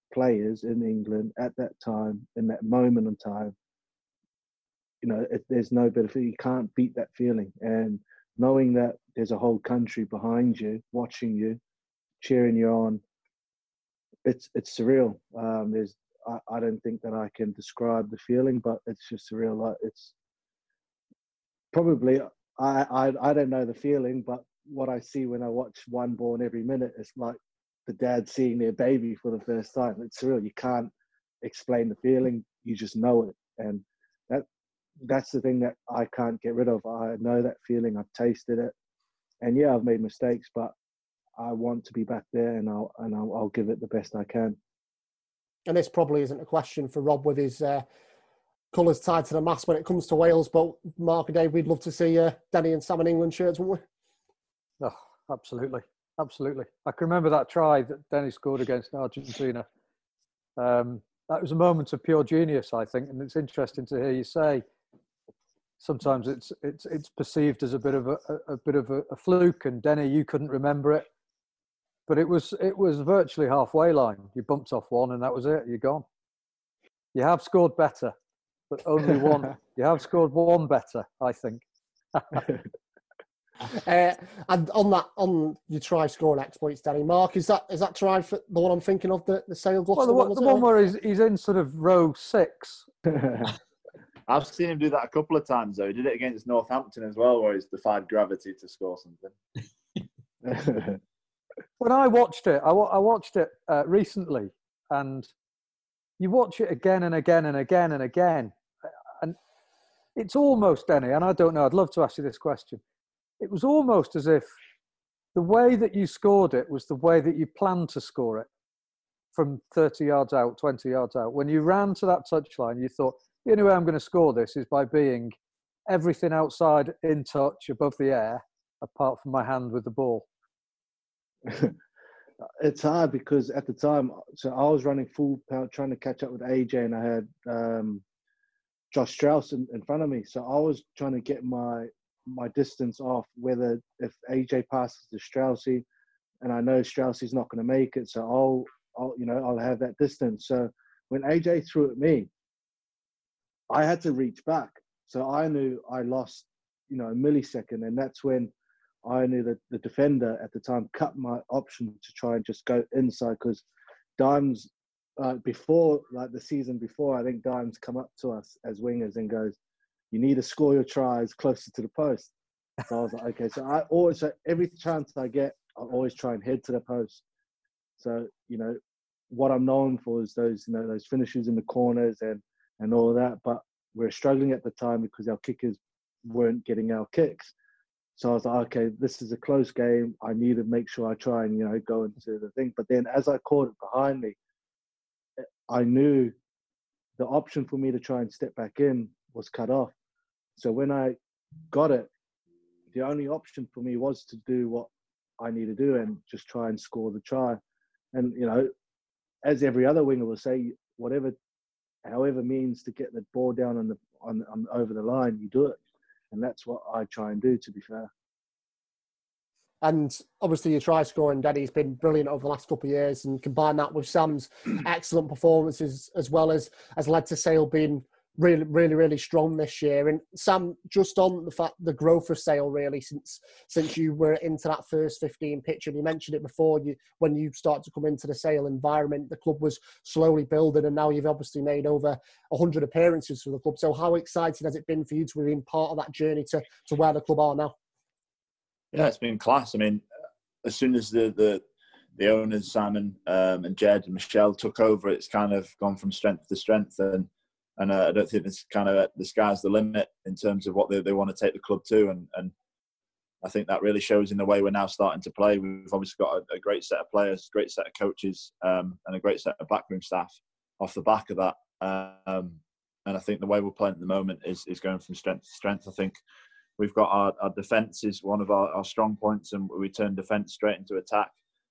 players in England at that time, in that moment in time, you know, there's no better feeling. You can't beat that feeling. And knowing that there's a whole country behind you, watching you, cheering you on, it's surreal. I don't think that I can describe the feeling, but it's just surreal. Like, it's probably, I don't know the feeling, but what I see when I watch One Born every minute is like the dad seeing their baby for the first time. It's surreal. You can't explain the feeling. You just know it. And that's the thing that I can't get rid of. I know that feeling. I've tasted it. And yeah, I've made mistakes, but I want to be back there, and I'll give it the best I can. And this probably isn't a question for Rob with his colours tied to the mast when it comes to Wales, but Mark and Dave, we'd love to see Danny and Sam in England shirts, wouldn't we? Oh, absolutely. Absolutely. I can remember that try that Danny scored against Argentina. That was a moment of pure genius, I think, and it's interesting to hear you say sometimes it's perceived as a bit of a fluke, and Denny, you couldn't remember it, but it was virtually halfway line. You bumped off one, and that was it. You're gone. You have scored better, but only one. You have scored one better, I think. And on your try scoring exploits, Danny, Mark, is that try for the one I'm thinking of, the Sale Gloucester? Well, the one where he's in sort of row 6. I've seen him do that a couple of times, though. He did it against Northampton as well, where he's defied gravity to score something. When I watched it, I watched it recently, and you watch it again and again and again and again, and it's almost, Denny, and I don't know, I'd love to ask you this question. It was almost as if the way that you scored it was the way that you planned to score it, from 30 yards out, 20 yards out. When you ran to that touchline, you thought, the only way I'm going to score this is by being everything outside in touch above the air, apart from my hand with the ball. It's hard because at the time, so I was running full power, trying to catch up with AJ, and I had Josh Strauss in front of me. So I was trying to get my distance off, whether if AJ passes to Straussy, and I know Straussy's not going to make it, so I'll have that distance. So when AJ threw at me, I had to reach back. So I knew I lost, a millisecond, and that's when I knew that the defender at the time cut my option to try and just go inside, because Dimes, before, like the season before, I think Dimes come up to us as wingers and goes, you need to score your tries closer to the post. So I was like, okay. So every chance I get, I always try and head to the post. So, what I'm known for is those finishes in the corners and all of that. But we're struggling at the time because our kickers weren't getting our kicks. So I was like, okay, this is a close game. I need to make sure I try and, go into the thing. But then as I caught it behind me, I knew the option for me to try and step back in was cut off. So when I got it, the only option for me was to do what I need to do and just try and score the try. And, as every other winger will say, however means to get the ball down on over the line, you do it. And that's what I try and do, to be fair. And obviously your try scoring, Danny's been brilliant over the last couple of years, and combine that with Sam's excellent performances as well as led to Sale being really, really, really strong this year. And Sam, just on the growth of Sale really since you were into that first 15 pitch, and you mentioned it before, when you started to come into the Sale environment, the club was slowly building, and now you've obviously made over 100 appearances for the club. So how exciting has it been for you to have been part of that journey to where the club are now? Yeah, it's been class. I mean, as soon as the owners, Simon and Jed and Michelle, took over, it's kind of gone from strength to strength, and I don't think it's kind of the sky's the limit in terms of what they want to take the club to, and I think that really shows in the way we're now starting to play. We've obviously got a great set of players, great set of coaches, and a great set of backroom staff off the back of that. And I think the way we're playing at the moment is going from strength to strength. I think we've got our defence is one of our strong points, and we turn defence straight into attack.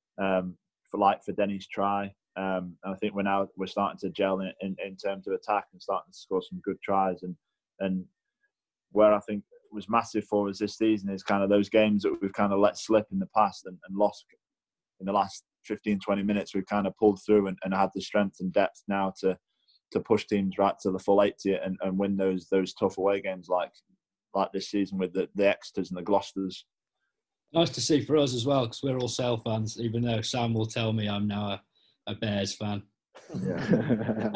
For Denny's try, and I think we're starting to gel in terms of attack and starting to score some good tries. And where I think was massive for us this season is kind of those games that we've kind of let slip in the past and lost in the last 15, 20 minutes, we've kind of pulled through and had the strength and depth now to push teams right to the full 80 and win those tough away games like this season with the Exeters and the Gloucesters. Nice to see for us as well, because we're all Sale fans, even though Sam will tell me I'm now a Bears fan. Yeah.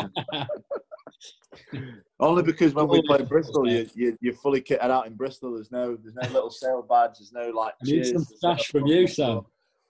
Only because when we play Bristol, you're fully kitted out in Bristol. There's no little Sale badge. There's no like cheers. I need some dash from you, Sam.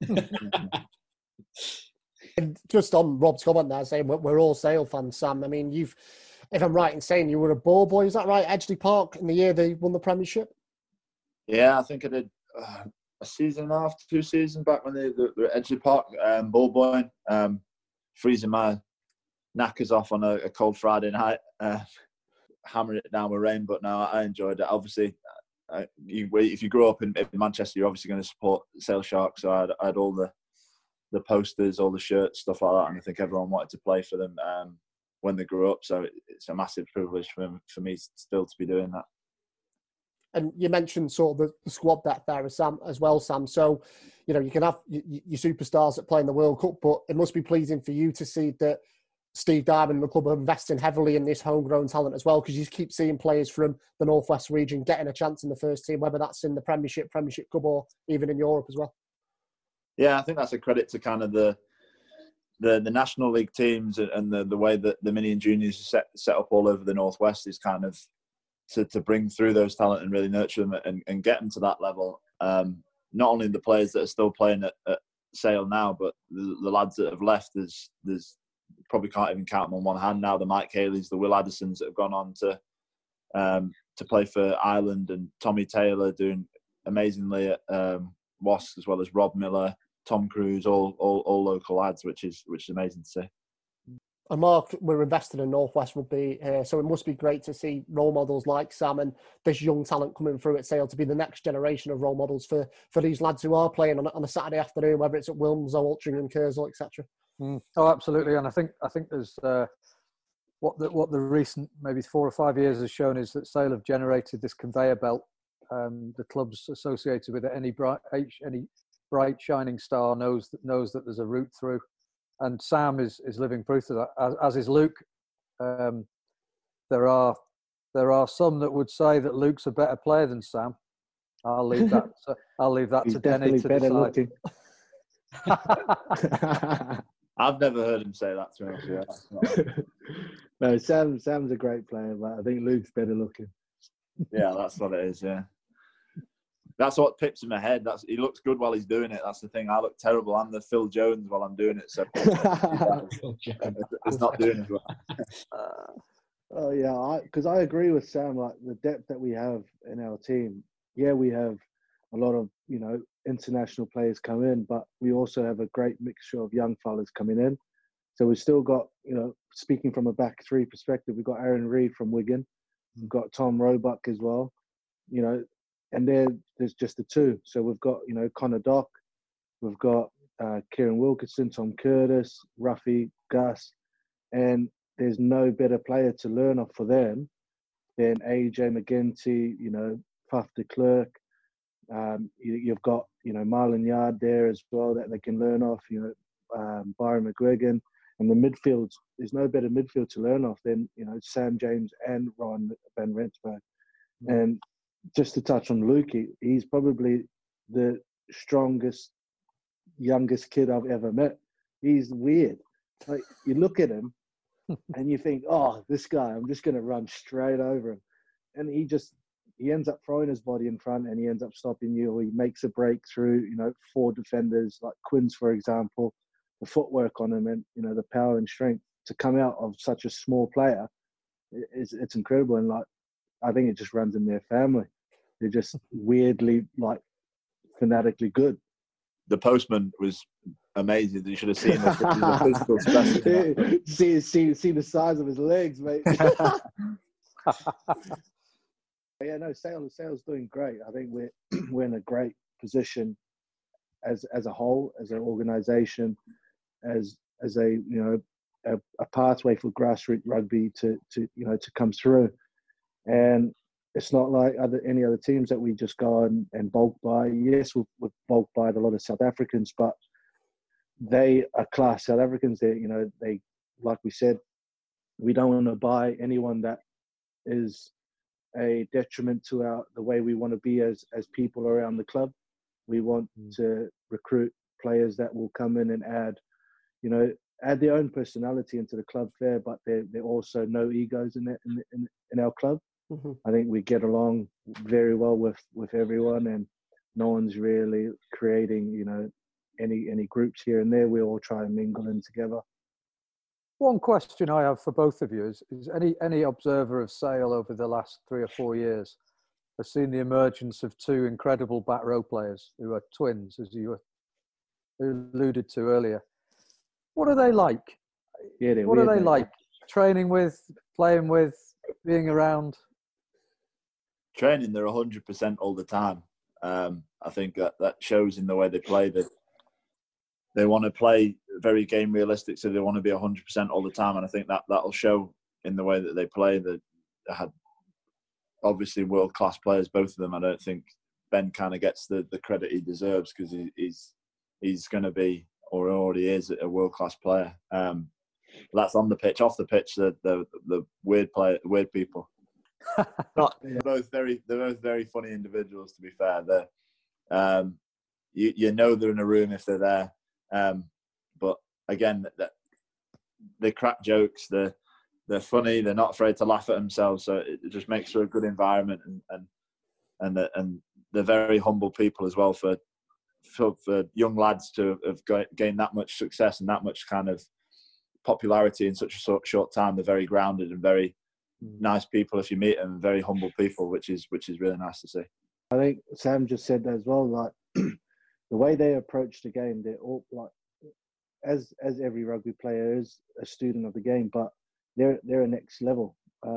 And just on Rob's comment there, saying we're all Sale fans, Sam. I mean, if I'm right in saying you were a ball boy, is that right? Edgeley Park in the year they won the Premiership. Yeah, I think I did a season and a half, 2 seasons back when they were Edgeley Park ball boy, freezing my knackers off on a cold Friday night, hammering it down with rain. But no, I enjoyed it. Obviously, if you grow up in Manchester, you're obviously going to support Sale Sharks. So I had all the posters, all the shirts, stuff like that, and I think everyone wanted to play for them when they grew up. So it's a massive privilege for me still to be doing that. And you mentioned sort of the squad depth there as well, Sam. So, you know, you can have your superstars that play in the World Cup, but it must be pleasing for you to see that Steve Diamond and the club are investing heavily in this homegrown talent as well, because you keep seeing players from the Northwest region getting a chance in the first team, whether that's in the Premiership Cup, or even in Europe as well. Yeah, I think that's a credit to kind of the National League teams and the way that the mini and juniors are set up all over the Northwest is kind of to bring through those talent and really nurture them and get them to that level. Not only the players that are still playing at Sale now, but the lads that have left, there's probably can't even count them on one hand now. The Mike Haleys, the Will Addisons that have gone on to play for Ireland, and Tommy Taylor doing amazingly at Wasps, as well as Rob Miller, Tom Cruise, all local lads, which is amazing to see. And Mark, we're invested in Northwest Rugby, so it must be great to see role models like Sam and this young talent coming through at Sale to be the next generation of role models for these lads who are playing on a Saturday afternoon, whether it's at Wilms or Altrincham, Kersal, etc. Oh, absolutely, and I think there's what the recent maybe 4 or 5 years has shown is that Sale have generated this conveyor belt. The clubs associated with it, any bright shining star knows that there's a route through. And Sam is living proof of that, as is Luke. There are some that would say that Luke's a better player than Sam. I'll leave that He's to Denny to decide. I've never heard him say that to me. No, Sam's a great player, but I think Luke's better looking. Yeah, that's what it is. Yeah. That's what pips in my head. He looks good while he's doing it. That's the thing. I look terrible. I'm the Phil Jones while I'm doing it. So it's not doing it well. Oh yeah, because I agree with Sam. Like the depth that we have in our team. Yeah, we have a lot of international players come in, but we also have a great mixture of young fellas coming in. So we've still got speaking from a back three perspective, we've got Aaron Reid from Wigan, we've got Tom Roebuck as well. And there's just the two. So we've got, Connor Dock, we've got Kieran Wilkinson, Tom Curtis, Ruffy, Gus, and there's no better player to learn off for them than AJ McGinty, Faf de Klerk. You've got, Marlon Yard there as well that they can learn off, Byron McGuigan. And the midfield, there's no better midfield to learn off than, Sam James and Ron van Rensburg. And just to touch on Lukey, he's probably the strongest, youngest kid I've ever met. He's weird. Like you look at him and you think, oh, this guy, I'm just going to run straight over him. And he ends up throwing his body in front and he ends up stopping you, or he makes a break through, 4 defenders like Quinns, for example. The footwork on him and, the power and strength to come out of such a small player, it's incredible. And I think it just runs in their family. They're just weirdly, fanatically good. The postman was amazing. You should have seen the physical specimen. See the size of his legs, mate. Yeah, no, Sale's doing great. I think we're in a great position as a whole, as an organisation, as a pathway for grassroots rugby to come through. And it's not like any other teams that we just go and bulk buy. Yes, we've bulk buyed a lot of South Africans, but they are class South Africans. They like we said, we don't want to buy anyone that is a detriment to the way we want to be as people around the club. We want to recruit players that will come in and add their own personality into the club fair, but they're also no egos in our club. Mm-hmm. I think we get along very well with everyone, and no one's really creating any groups here and there. We all try and mingle in together. One question I have for both of you is any observer of Sale over the last 3 or 4 years has seen the emergence of 2 incredible back row players who are twins, as you alluded to earlier. What are they like? Yeah, what are they like? Training with, playing with, being around? Training, they're 100% all the time. I think that shows in the way they play, that they want to play very game realistic, so they want to be 100% all the time. And I think that'll show in the way that they play. That they had obviously world-class players, both of them. I don't think Ben kind of gets the credit he deserves, because he's going to be, or already is, a world-class player. That's on the pitch. Off the pitch, the weird people. They're both very funny individuals, to be fair. They're you know they're in a room if they're there. But again, they crack jokes. They're funny. They're not afraid to laugh at themselves. So it just makes for a good environment, and they're very humble people as well. For young lads to have gained that much success and that much kind of popularity in such a short time, they're very grounded and very nice people if you meet them. Very humble people, which is really nice to see. I think Sam just said that as well. Like the way they approach the game, they're all like, as every rugby player is a student of the game, but they're a next level.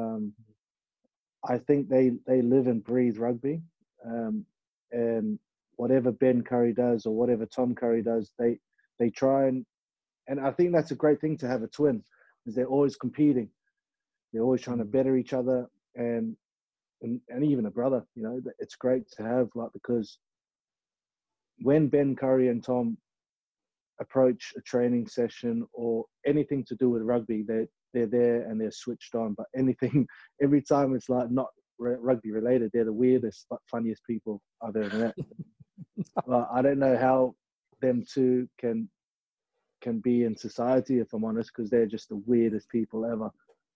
I think they live and breathe rugby, and whatever Ben Curry does or whatever Tom Curry does, they try and I think that's a great thing to have a twin, because they're always competing. They're always trying to better each other, and even a brother. It's great to have, because when Ben Curry and Tom approach a training session or anything to do with rugby, they're there and they're switched on. But every time it's like not rugby related, they're the weirdest but funniest people I've ever met. I don't know how them two can be in society, if I'm honest, because they're just the weirdest people ever.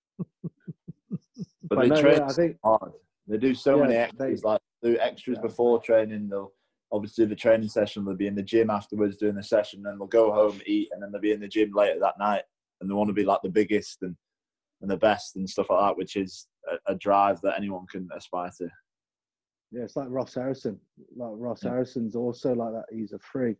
But they train hard. They do so many extras, do extras before training. They'll obviously do the training session. They'll be in the gym afterwards doing the session, and they'll go home, eat, and then they'll be in the gym later that night. And they want to be like the biggest and the best and stuff like that, which is a drive that anyone can aspire to. Yeah, it's like Ross Harrison. Harrison's also like that. He's a freak.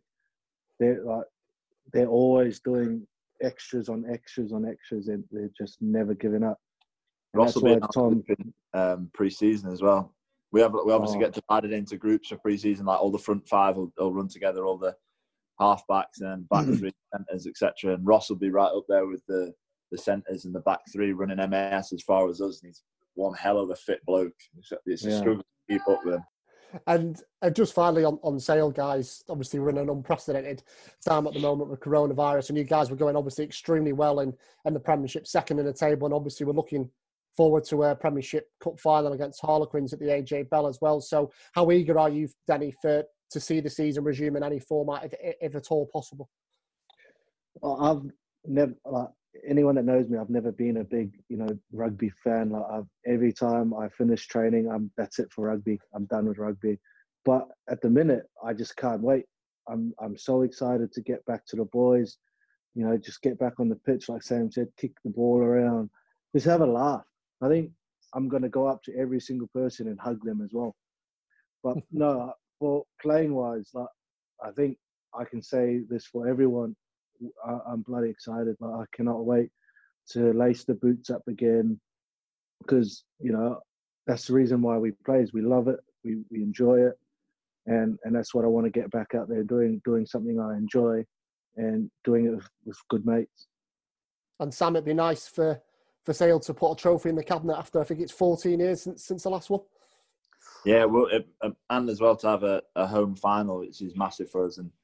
They're always doing extras on extras on extras, and they're just never giving up. And Ross will be in pre-season as well. We obviously get divided into groups for pre-season, like all the front five will run together, all the half-backs and back three centres, etc. And Ross will be right up there with the centres and the back three running MAS as far as us. And he's one hell of a fit bloke. It's a struggle to keep up with him. And just finally on Sale, guys, obviously we're in an unprecedented time at the moment with coronavirus, and you guys were going obviously extremely well in the Premiership, second in the table, and obviously we're looking forward to a Premiership Cup final against Harlequins at the AJ Bell as well. So how eager are you, Denny, to see the season resume in any format, if at all possible? Well, I've never, anyone that knows me, I've never been a big, rugby fan. Every time I finish training, that's it for rugby. I'm done with rugby. But at the minute, I just can't wait. I'm so excited to get back to the boys. Just get back on the pitch, like Sam said, kick the ball around, just have a laugh. I think I'm going to go up to every single person and hug them as well. But no, for playing wise, I think I can say this for everyone. I'm bloody excited. I cannot wait to lace the boots up again, because that's the reason why we play. Is we love it, we enjoy it, and that's what I want to get back out there doing something I enjoy, and doing it with good mates. And Sam, it'd be nice for Sale to put a trophy in the cabinet after, I think it's 14 years since the last one. Yeah, well, and as well to have a home final, which is massive for us. And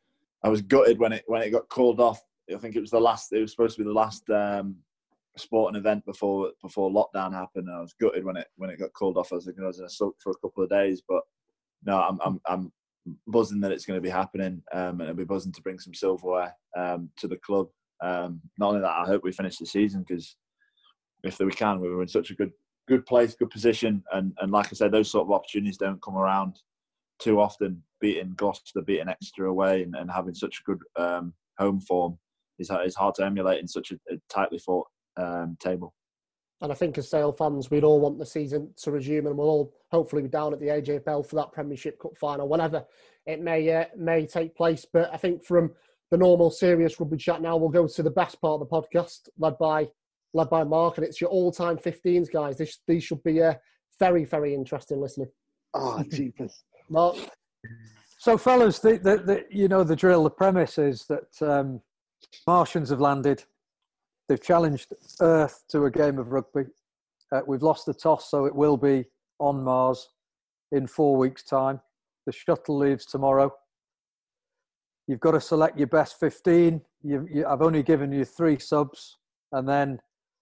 I was gutted when it got called off. I think it was supposed to be the last sporting event before lockdown happened. And I was gutted when it got called off. I was thinking I was in a sulk for a couple of days, but no, I'm buzzing that it's going to be happening, and it'll be buzzing to bring some silverware to the club. Not only that, I hope we finish the season, because if we can, we were in such a good place, good position, and like I said, those sort of opportunities don't come around too often. Beating Gloucester, beating Exeter away, and having such a good home form is hard to emulate in such a tightly fought table. And I think as Sale fans, we'd all want the season to resume, and we'll all hopefully be down at the AJ Bell for that Premiership Cup final, whenever it may take place. But I think from the normal serious rugby chat now, we'll go to the best part of the podcast, led by Mark, and it's your all-time 15s, guys. These should be very, very interesting listening. Oh, jeepers. Mark? So, fellas, the drill, the premise is that Martians have landed. They've challenged Earth to a game of rugby. We've lost the toss, so it will be on Mars in 4 weeks' time. The shuttle leaves tomorrow. You've got to select your best 15. I've only given you 3 subs. And then,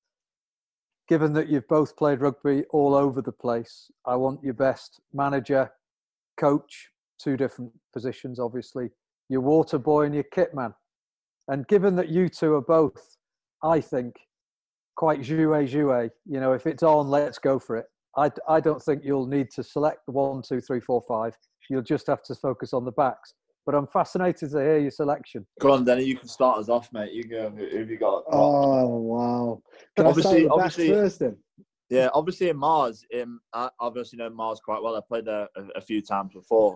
given that you've both played rugby all over the place, I want your best manager, coach, 2 different positions, obviously, your water boy and your kit man. And given that you two are both, I think, quite jouet. If it's on, let's go for it. I don't think you'll need to select the 1, 2, 3, 4, 5. You'll just have to focus on the backs. But I'm fascinated to hear your selection. Go on, Denny. You can start us off, mate. You go. Who have you got? Oh, wow. Can I start with the backs first then? Yeah, obviously in Mars, I obviously know Mars quite well. I played there a few times before.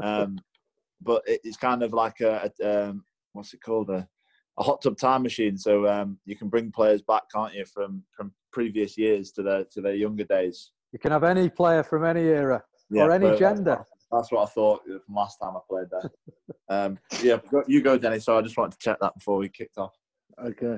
But it's kind of like what's it called? A hot tub time machine. So you can bring players back, can't you, from previous years to their younger days. You can have any player from any era or any gender. That's what I thought from last time I played there. You go, Denny. So I just wanted to check that before we kicked off. Okay.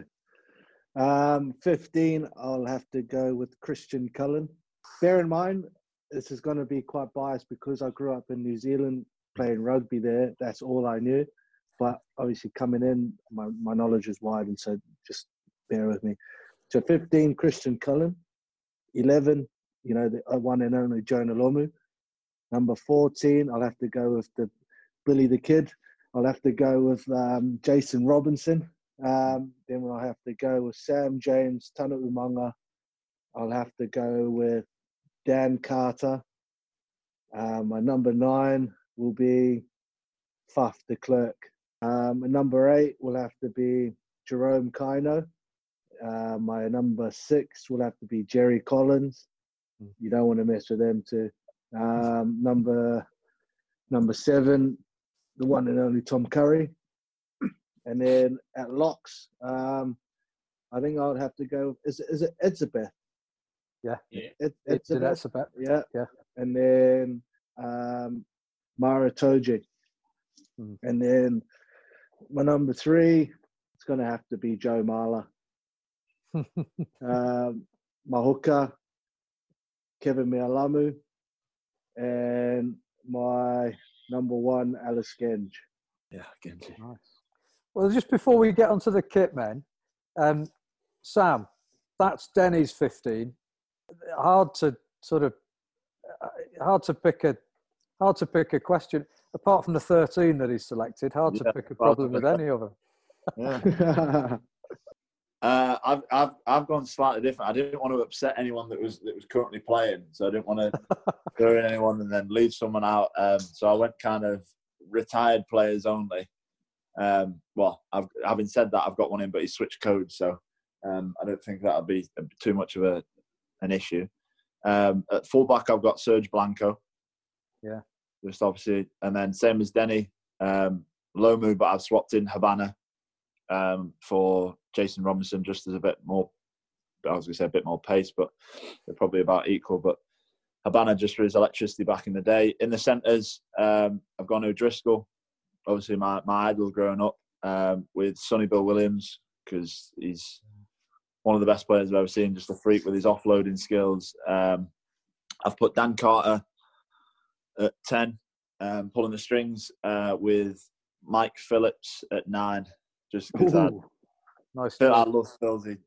15, I'll have to go with Christian Cullen. Bear in mind, this is going to be quite biased because I grew up in New Zealand playing rugby there. That's all I knew. But obviously coming in, my knowledge is wide, and so just bear with me. So 15, Christian Cullen. 11, the one and only Jonah Lomu. Number 14, I'll have to go with Billy the Kid. I'll have to go with Jason Robinson. Then I'll have to go with Sam James, Tana Umanga. I'll have to go with Dan Carter. My number 9 will be Faf de Klerk. And number 8 will have to be Jerome Kaino. My number 6 will have to be Jerry Collins. You don't want to mess with them too. Number 7, the one and only Tom Curry. And then at locks, I think I would have to go. Is it Edzabeth? Yeah. Edzabeth. Yeah. And then Mara Toji. And then my number 3, it's going to have to be Joe Marler. My hooker, Kevin Mialamu. And my number 1, Alice Genge. Yeah, Genge. Nice. Well, just before we get onto the kit men, Sam, that's Denny's 15. Hard to pick a question apart from the 13 that he's selected. Hard to pick a problem with any of them. Yeah. I've gone slightly different. I didn't want to upset anyone that was currently playing, so I didn't want to throw in anyone and then leave someone out. So I went kind of retired players only. Having said that, I've got one in, but he's switched codes, so I don't think that'll be too much of an issue. At fullback, I've got Serge Blanco. Yeah, just obviously, and then same as Denny, Lomu, but I've swapped in Habana for Jason Robinson, just as a bit more. I was going to say a bit more pace, but they're probably about equal. But Habana just for his electricity back in the day. In the centres, I've gone O'Driscoll. Obviously, my idol growing up with Sonny Bill Williams, because he's one of the best players I've ever seen, just a freak with his offloading skills. I've put Dan Carter at 10, pulling the strings with Mike Phillips at 9, just because Nice. I love Philsy.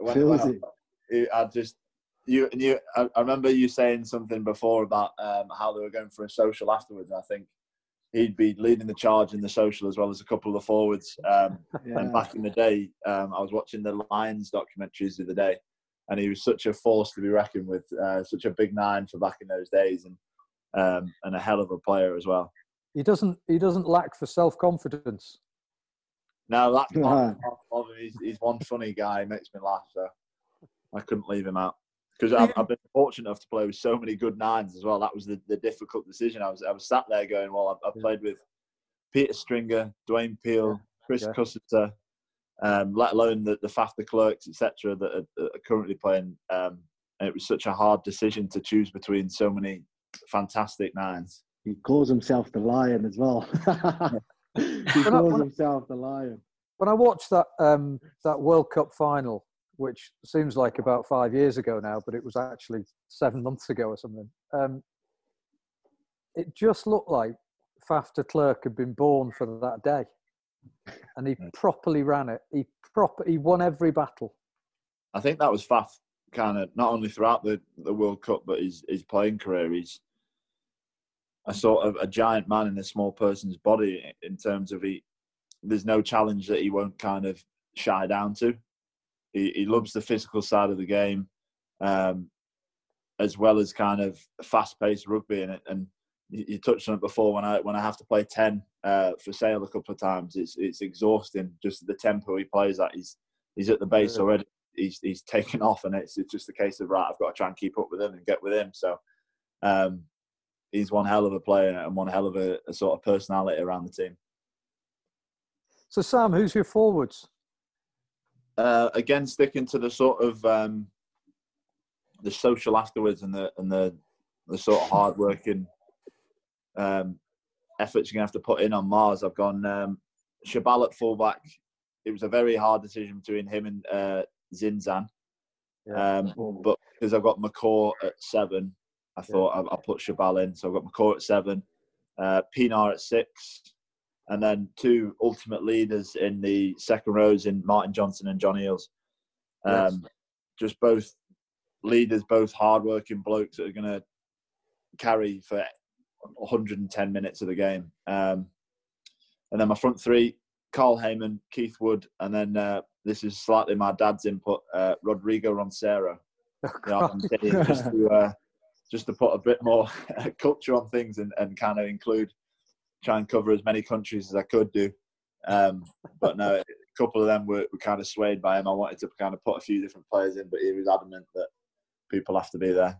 I remember you saying something before about how they were going for a social afterwards. I think he'd be leading the charge in the social as well as a couple of the forwards. And back in the day, I was watching the Lions documentaries the other day, and he was such a force to be reckoned with, such a big 9 for back in those days, and a hell of a player as well. He doesn't lack for self-confidence. No, that's part of him. He's one funny guy. He makes me laugh, so I couldn't leave him out. Because I've been fortunate enough to play with so many good 9s as well. That was the difficult decision. I was sat there going, well, I've played with Peter Stringer, Dwayne Peel, Chris Cussiter, let alone the Faf de Klerks, etc., that are currently playing. And it was such a hard decision to choose between so many fantastic 9s. He calls himself the Lion as well. He calls himself the Lion. When I watched that World Cup final, which seems like about 5 years ago now, but it was actually 7 months ago or something, it just looked like Faf de Klerk had been born for that day. And he properly ran it. He won every battle. I think that was Faf kind of, not only throughout the World Cup, but his playing career. He's a sort of a giant man in a small person's body in terms of there's no challenge that he won't kind of shy down to. He loves the physical side of the game, as well as kind of fast-paced rugby. And you touched on it before. When I have to play 10 for Sale a couple of times, it's exhausting. Just the tempo he plays at. He's at the base already. He's taken off, and it's just a case of right. I've got to try and keep up with him and get with him. So. He's one hell of a player and one hell of a sort of personality around the team. So, Sam, who's your forwards? Again, sticking to the sort of the social afterwards and the sort of hard working efforts you're gonna have to put in on Mars. I've gone Shabal at fullback. It was a very hard decision between him and Zinzan, but because I've got McCaw at 7. I thought I'll put Shabal in. So I've got McCaw at 7, Pinar at 6, and then 2 ultimate leaders in the second rows in Martin Johnson and John Eales. Just both leaders, both hard-working blokes that are going to carry for 110 minutes of the game. And then my front 3, Carl Heyman, Keith Wood, and then this is slightly my dad's input, Rodrigo Roncero. Just to put a bit more culture on things and kind of try and cover as many countries as I could do. But no, a couple of them were kind of swayed by him. I wanted to kind of put a few different players in, but he was adamant that people have to be there.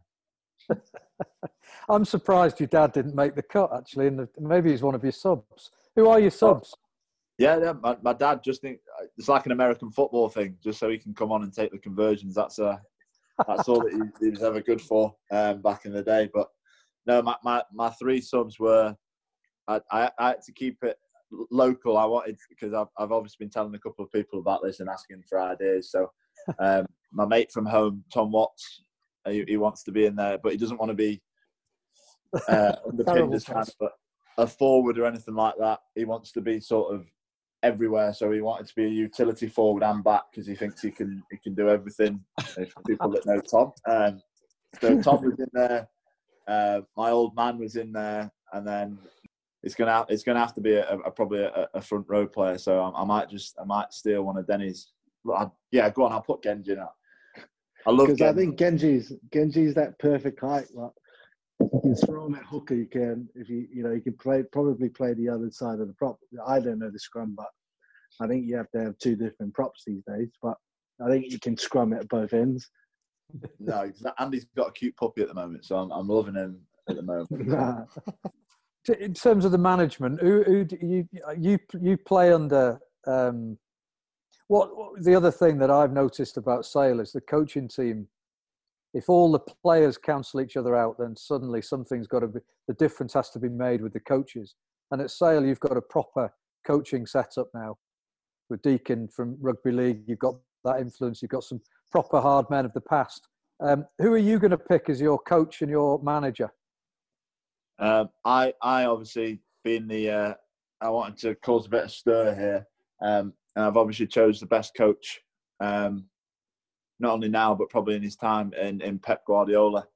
I'm surprised your dad didn't make the cut, actually. Maybe he's one of your subs. Who are your subs? Yeah, my dad just think it's like an American football thing, just so he can come on and take the conversions. That's all that he was ever good for back in the day. But no, my 3 subs were I had to keep it local. I wanted, because I've obviously been telling a couple of people about this and asking for ideas. So my mate from home, Tom Watts, he wants to be in there, but he doesn't want to be underpinned as kind of a forward or anything like that. He wants to be sort of everywhere, so he wanted to be a utility forward and back because he thinks he can do everything. If people that know Tom, so Tom was in there. My old man was in there, and then it's gonna have to be probably a front row player. So I might steal one of Denny's. Yeah, go on. I'll put Genji in. I love Genji. I think Genji's that perfect height. Like, you can throw him at hooker. You can, if you can probably play the other side of the prop. I don't know the scrum, but I think you have to have 2 different props these days. But I think you can scrum it at both ends. No, Andy's got a cute puppy at the moment, so I'm loving him at the moment. In terms of the management, who do you play under? What the other thing that I've noticed about Sale is the coaching team. If all the players cancel each other out, then suddenly something's got to be, the difference has to be made with the coaches. And at Sale, you've got a proper coaching setup now. With Deacon from Rugby League, you've got that influence. You've got some proper hard men of the past. Who are you going to pick as your coach and your manager? I obviously, being the I wanted to cause a bit of stir here, and I've obviously chose the best coach, not only now but probably in his time in Pep Guardiola.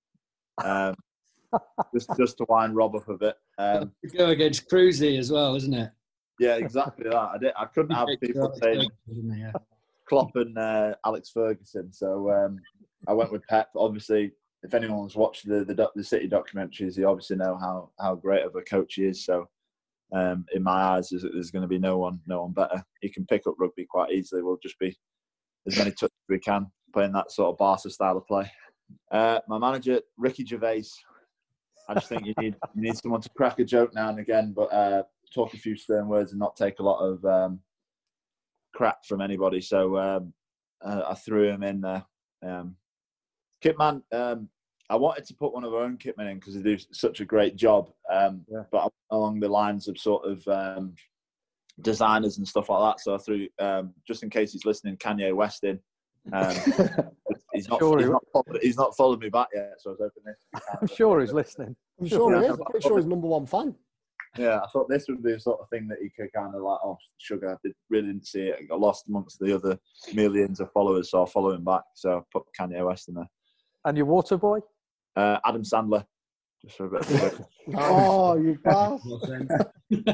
Just to wind Rob up a bit. Go against Cruzy as well, isn't it? Yeah, exactly that. I couldn't have people saying Klopp and Alex Ferguson, so I went with Pep. Obviously, if anyone's watched the City documentaries, you obviously know how great of a coach he is. So, in my eyes, there's going to be no one better. He can pick up rugby quite easily. We'll just be as many touches as we can playing that sort of Barca style of play. My manager, Ricky Gervais. I just think you need someone to crack a joke now and again, but talk a few stern words and not take a lot of crap from anybody. So I threw him in there. Kitman, I wanted to put one of our own kitmen in because they do such a great job. But along the lines of sort of designers and stuff like that. So I threw, just in case he's listening, Kanye West in. He's not followed me back yet, so I was hoping this. I'm sure he's listening. I'm sure he is. I'm pretty sure he's number one fan. Yeah, I thought this would be the sort of thing that he could kind of like, oh, sugar. I really didn't see it. I got lost amongst the other millions of followers, so I'll follow him back. So I put Kanye West in there. And your water boy? Adam Sandler. Just for a bit of a Oh, you bastard.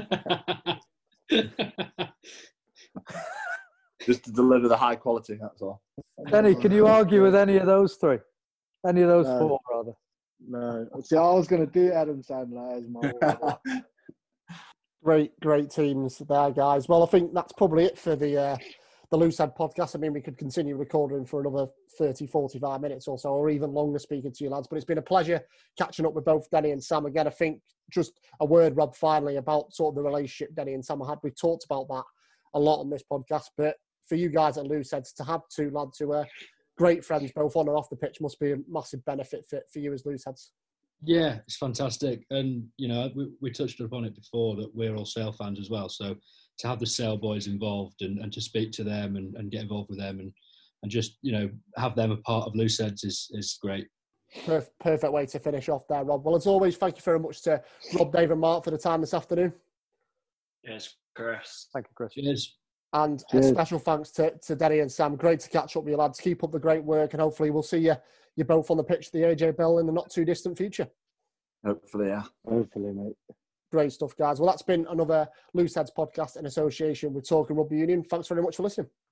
just to deliver the high quality, that's all. Denny, can you argue with any of those three? Any of those four, rather? No. See, I was going to do Adam Sandler as my Great teams there, guys. Well, I think that's probably it for the Loosehead podcast. I mean, we could continue recording for another 30, 45 minutes or so, or even longer speaking to you lads. But it's been a pleasure catching up with both Denny and Sam. Again, I think just a word, Rob, finally, about sort of the relationship Denny and Sam had. We've talked about that a lot on this podcast. But for you guys at Looseheads, to have two lads who are great friends, both on and off the pitch, must be a massive benefit for you as Looseheads. Yeah, it's fantastic. And, you know, we touched upon it before that we're all Sale fans as well. So to have the Sale boys involved and to speak to them and get involved with them and just, you know, have them a part of Looseheads is great. Perfect way to finish off there, Rob. Well, as always, thank you very much to Rob, Dave and Mark for the time this afternoon. Yes, Chris. Thank you, Chris. Cheers. And a special thanks to Denny and Sam. Great to catch up with you lads. Keep up the great work and hopefully we'll see you both on the pitch of the AJ Bell in the not too distant future. Hopefully, yeah. Hopefully, mate. Great stuff, guys. Well, that's been another Looseheads podcast in association with Talking Rugby Union. Thanks very much for listening.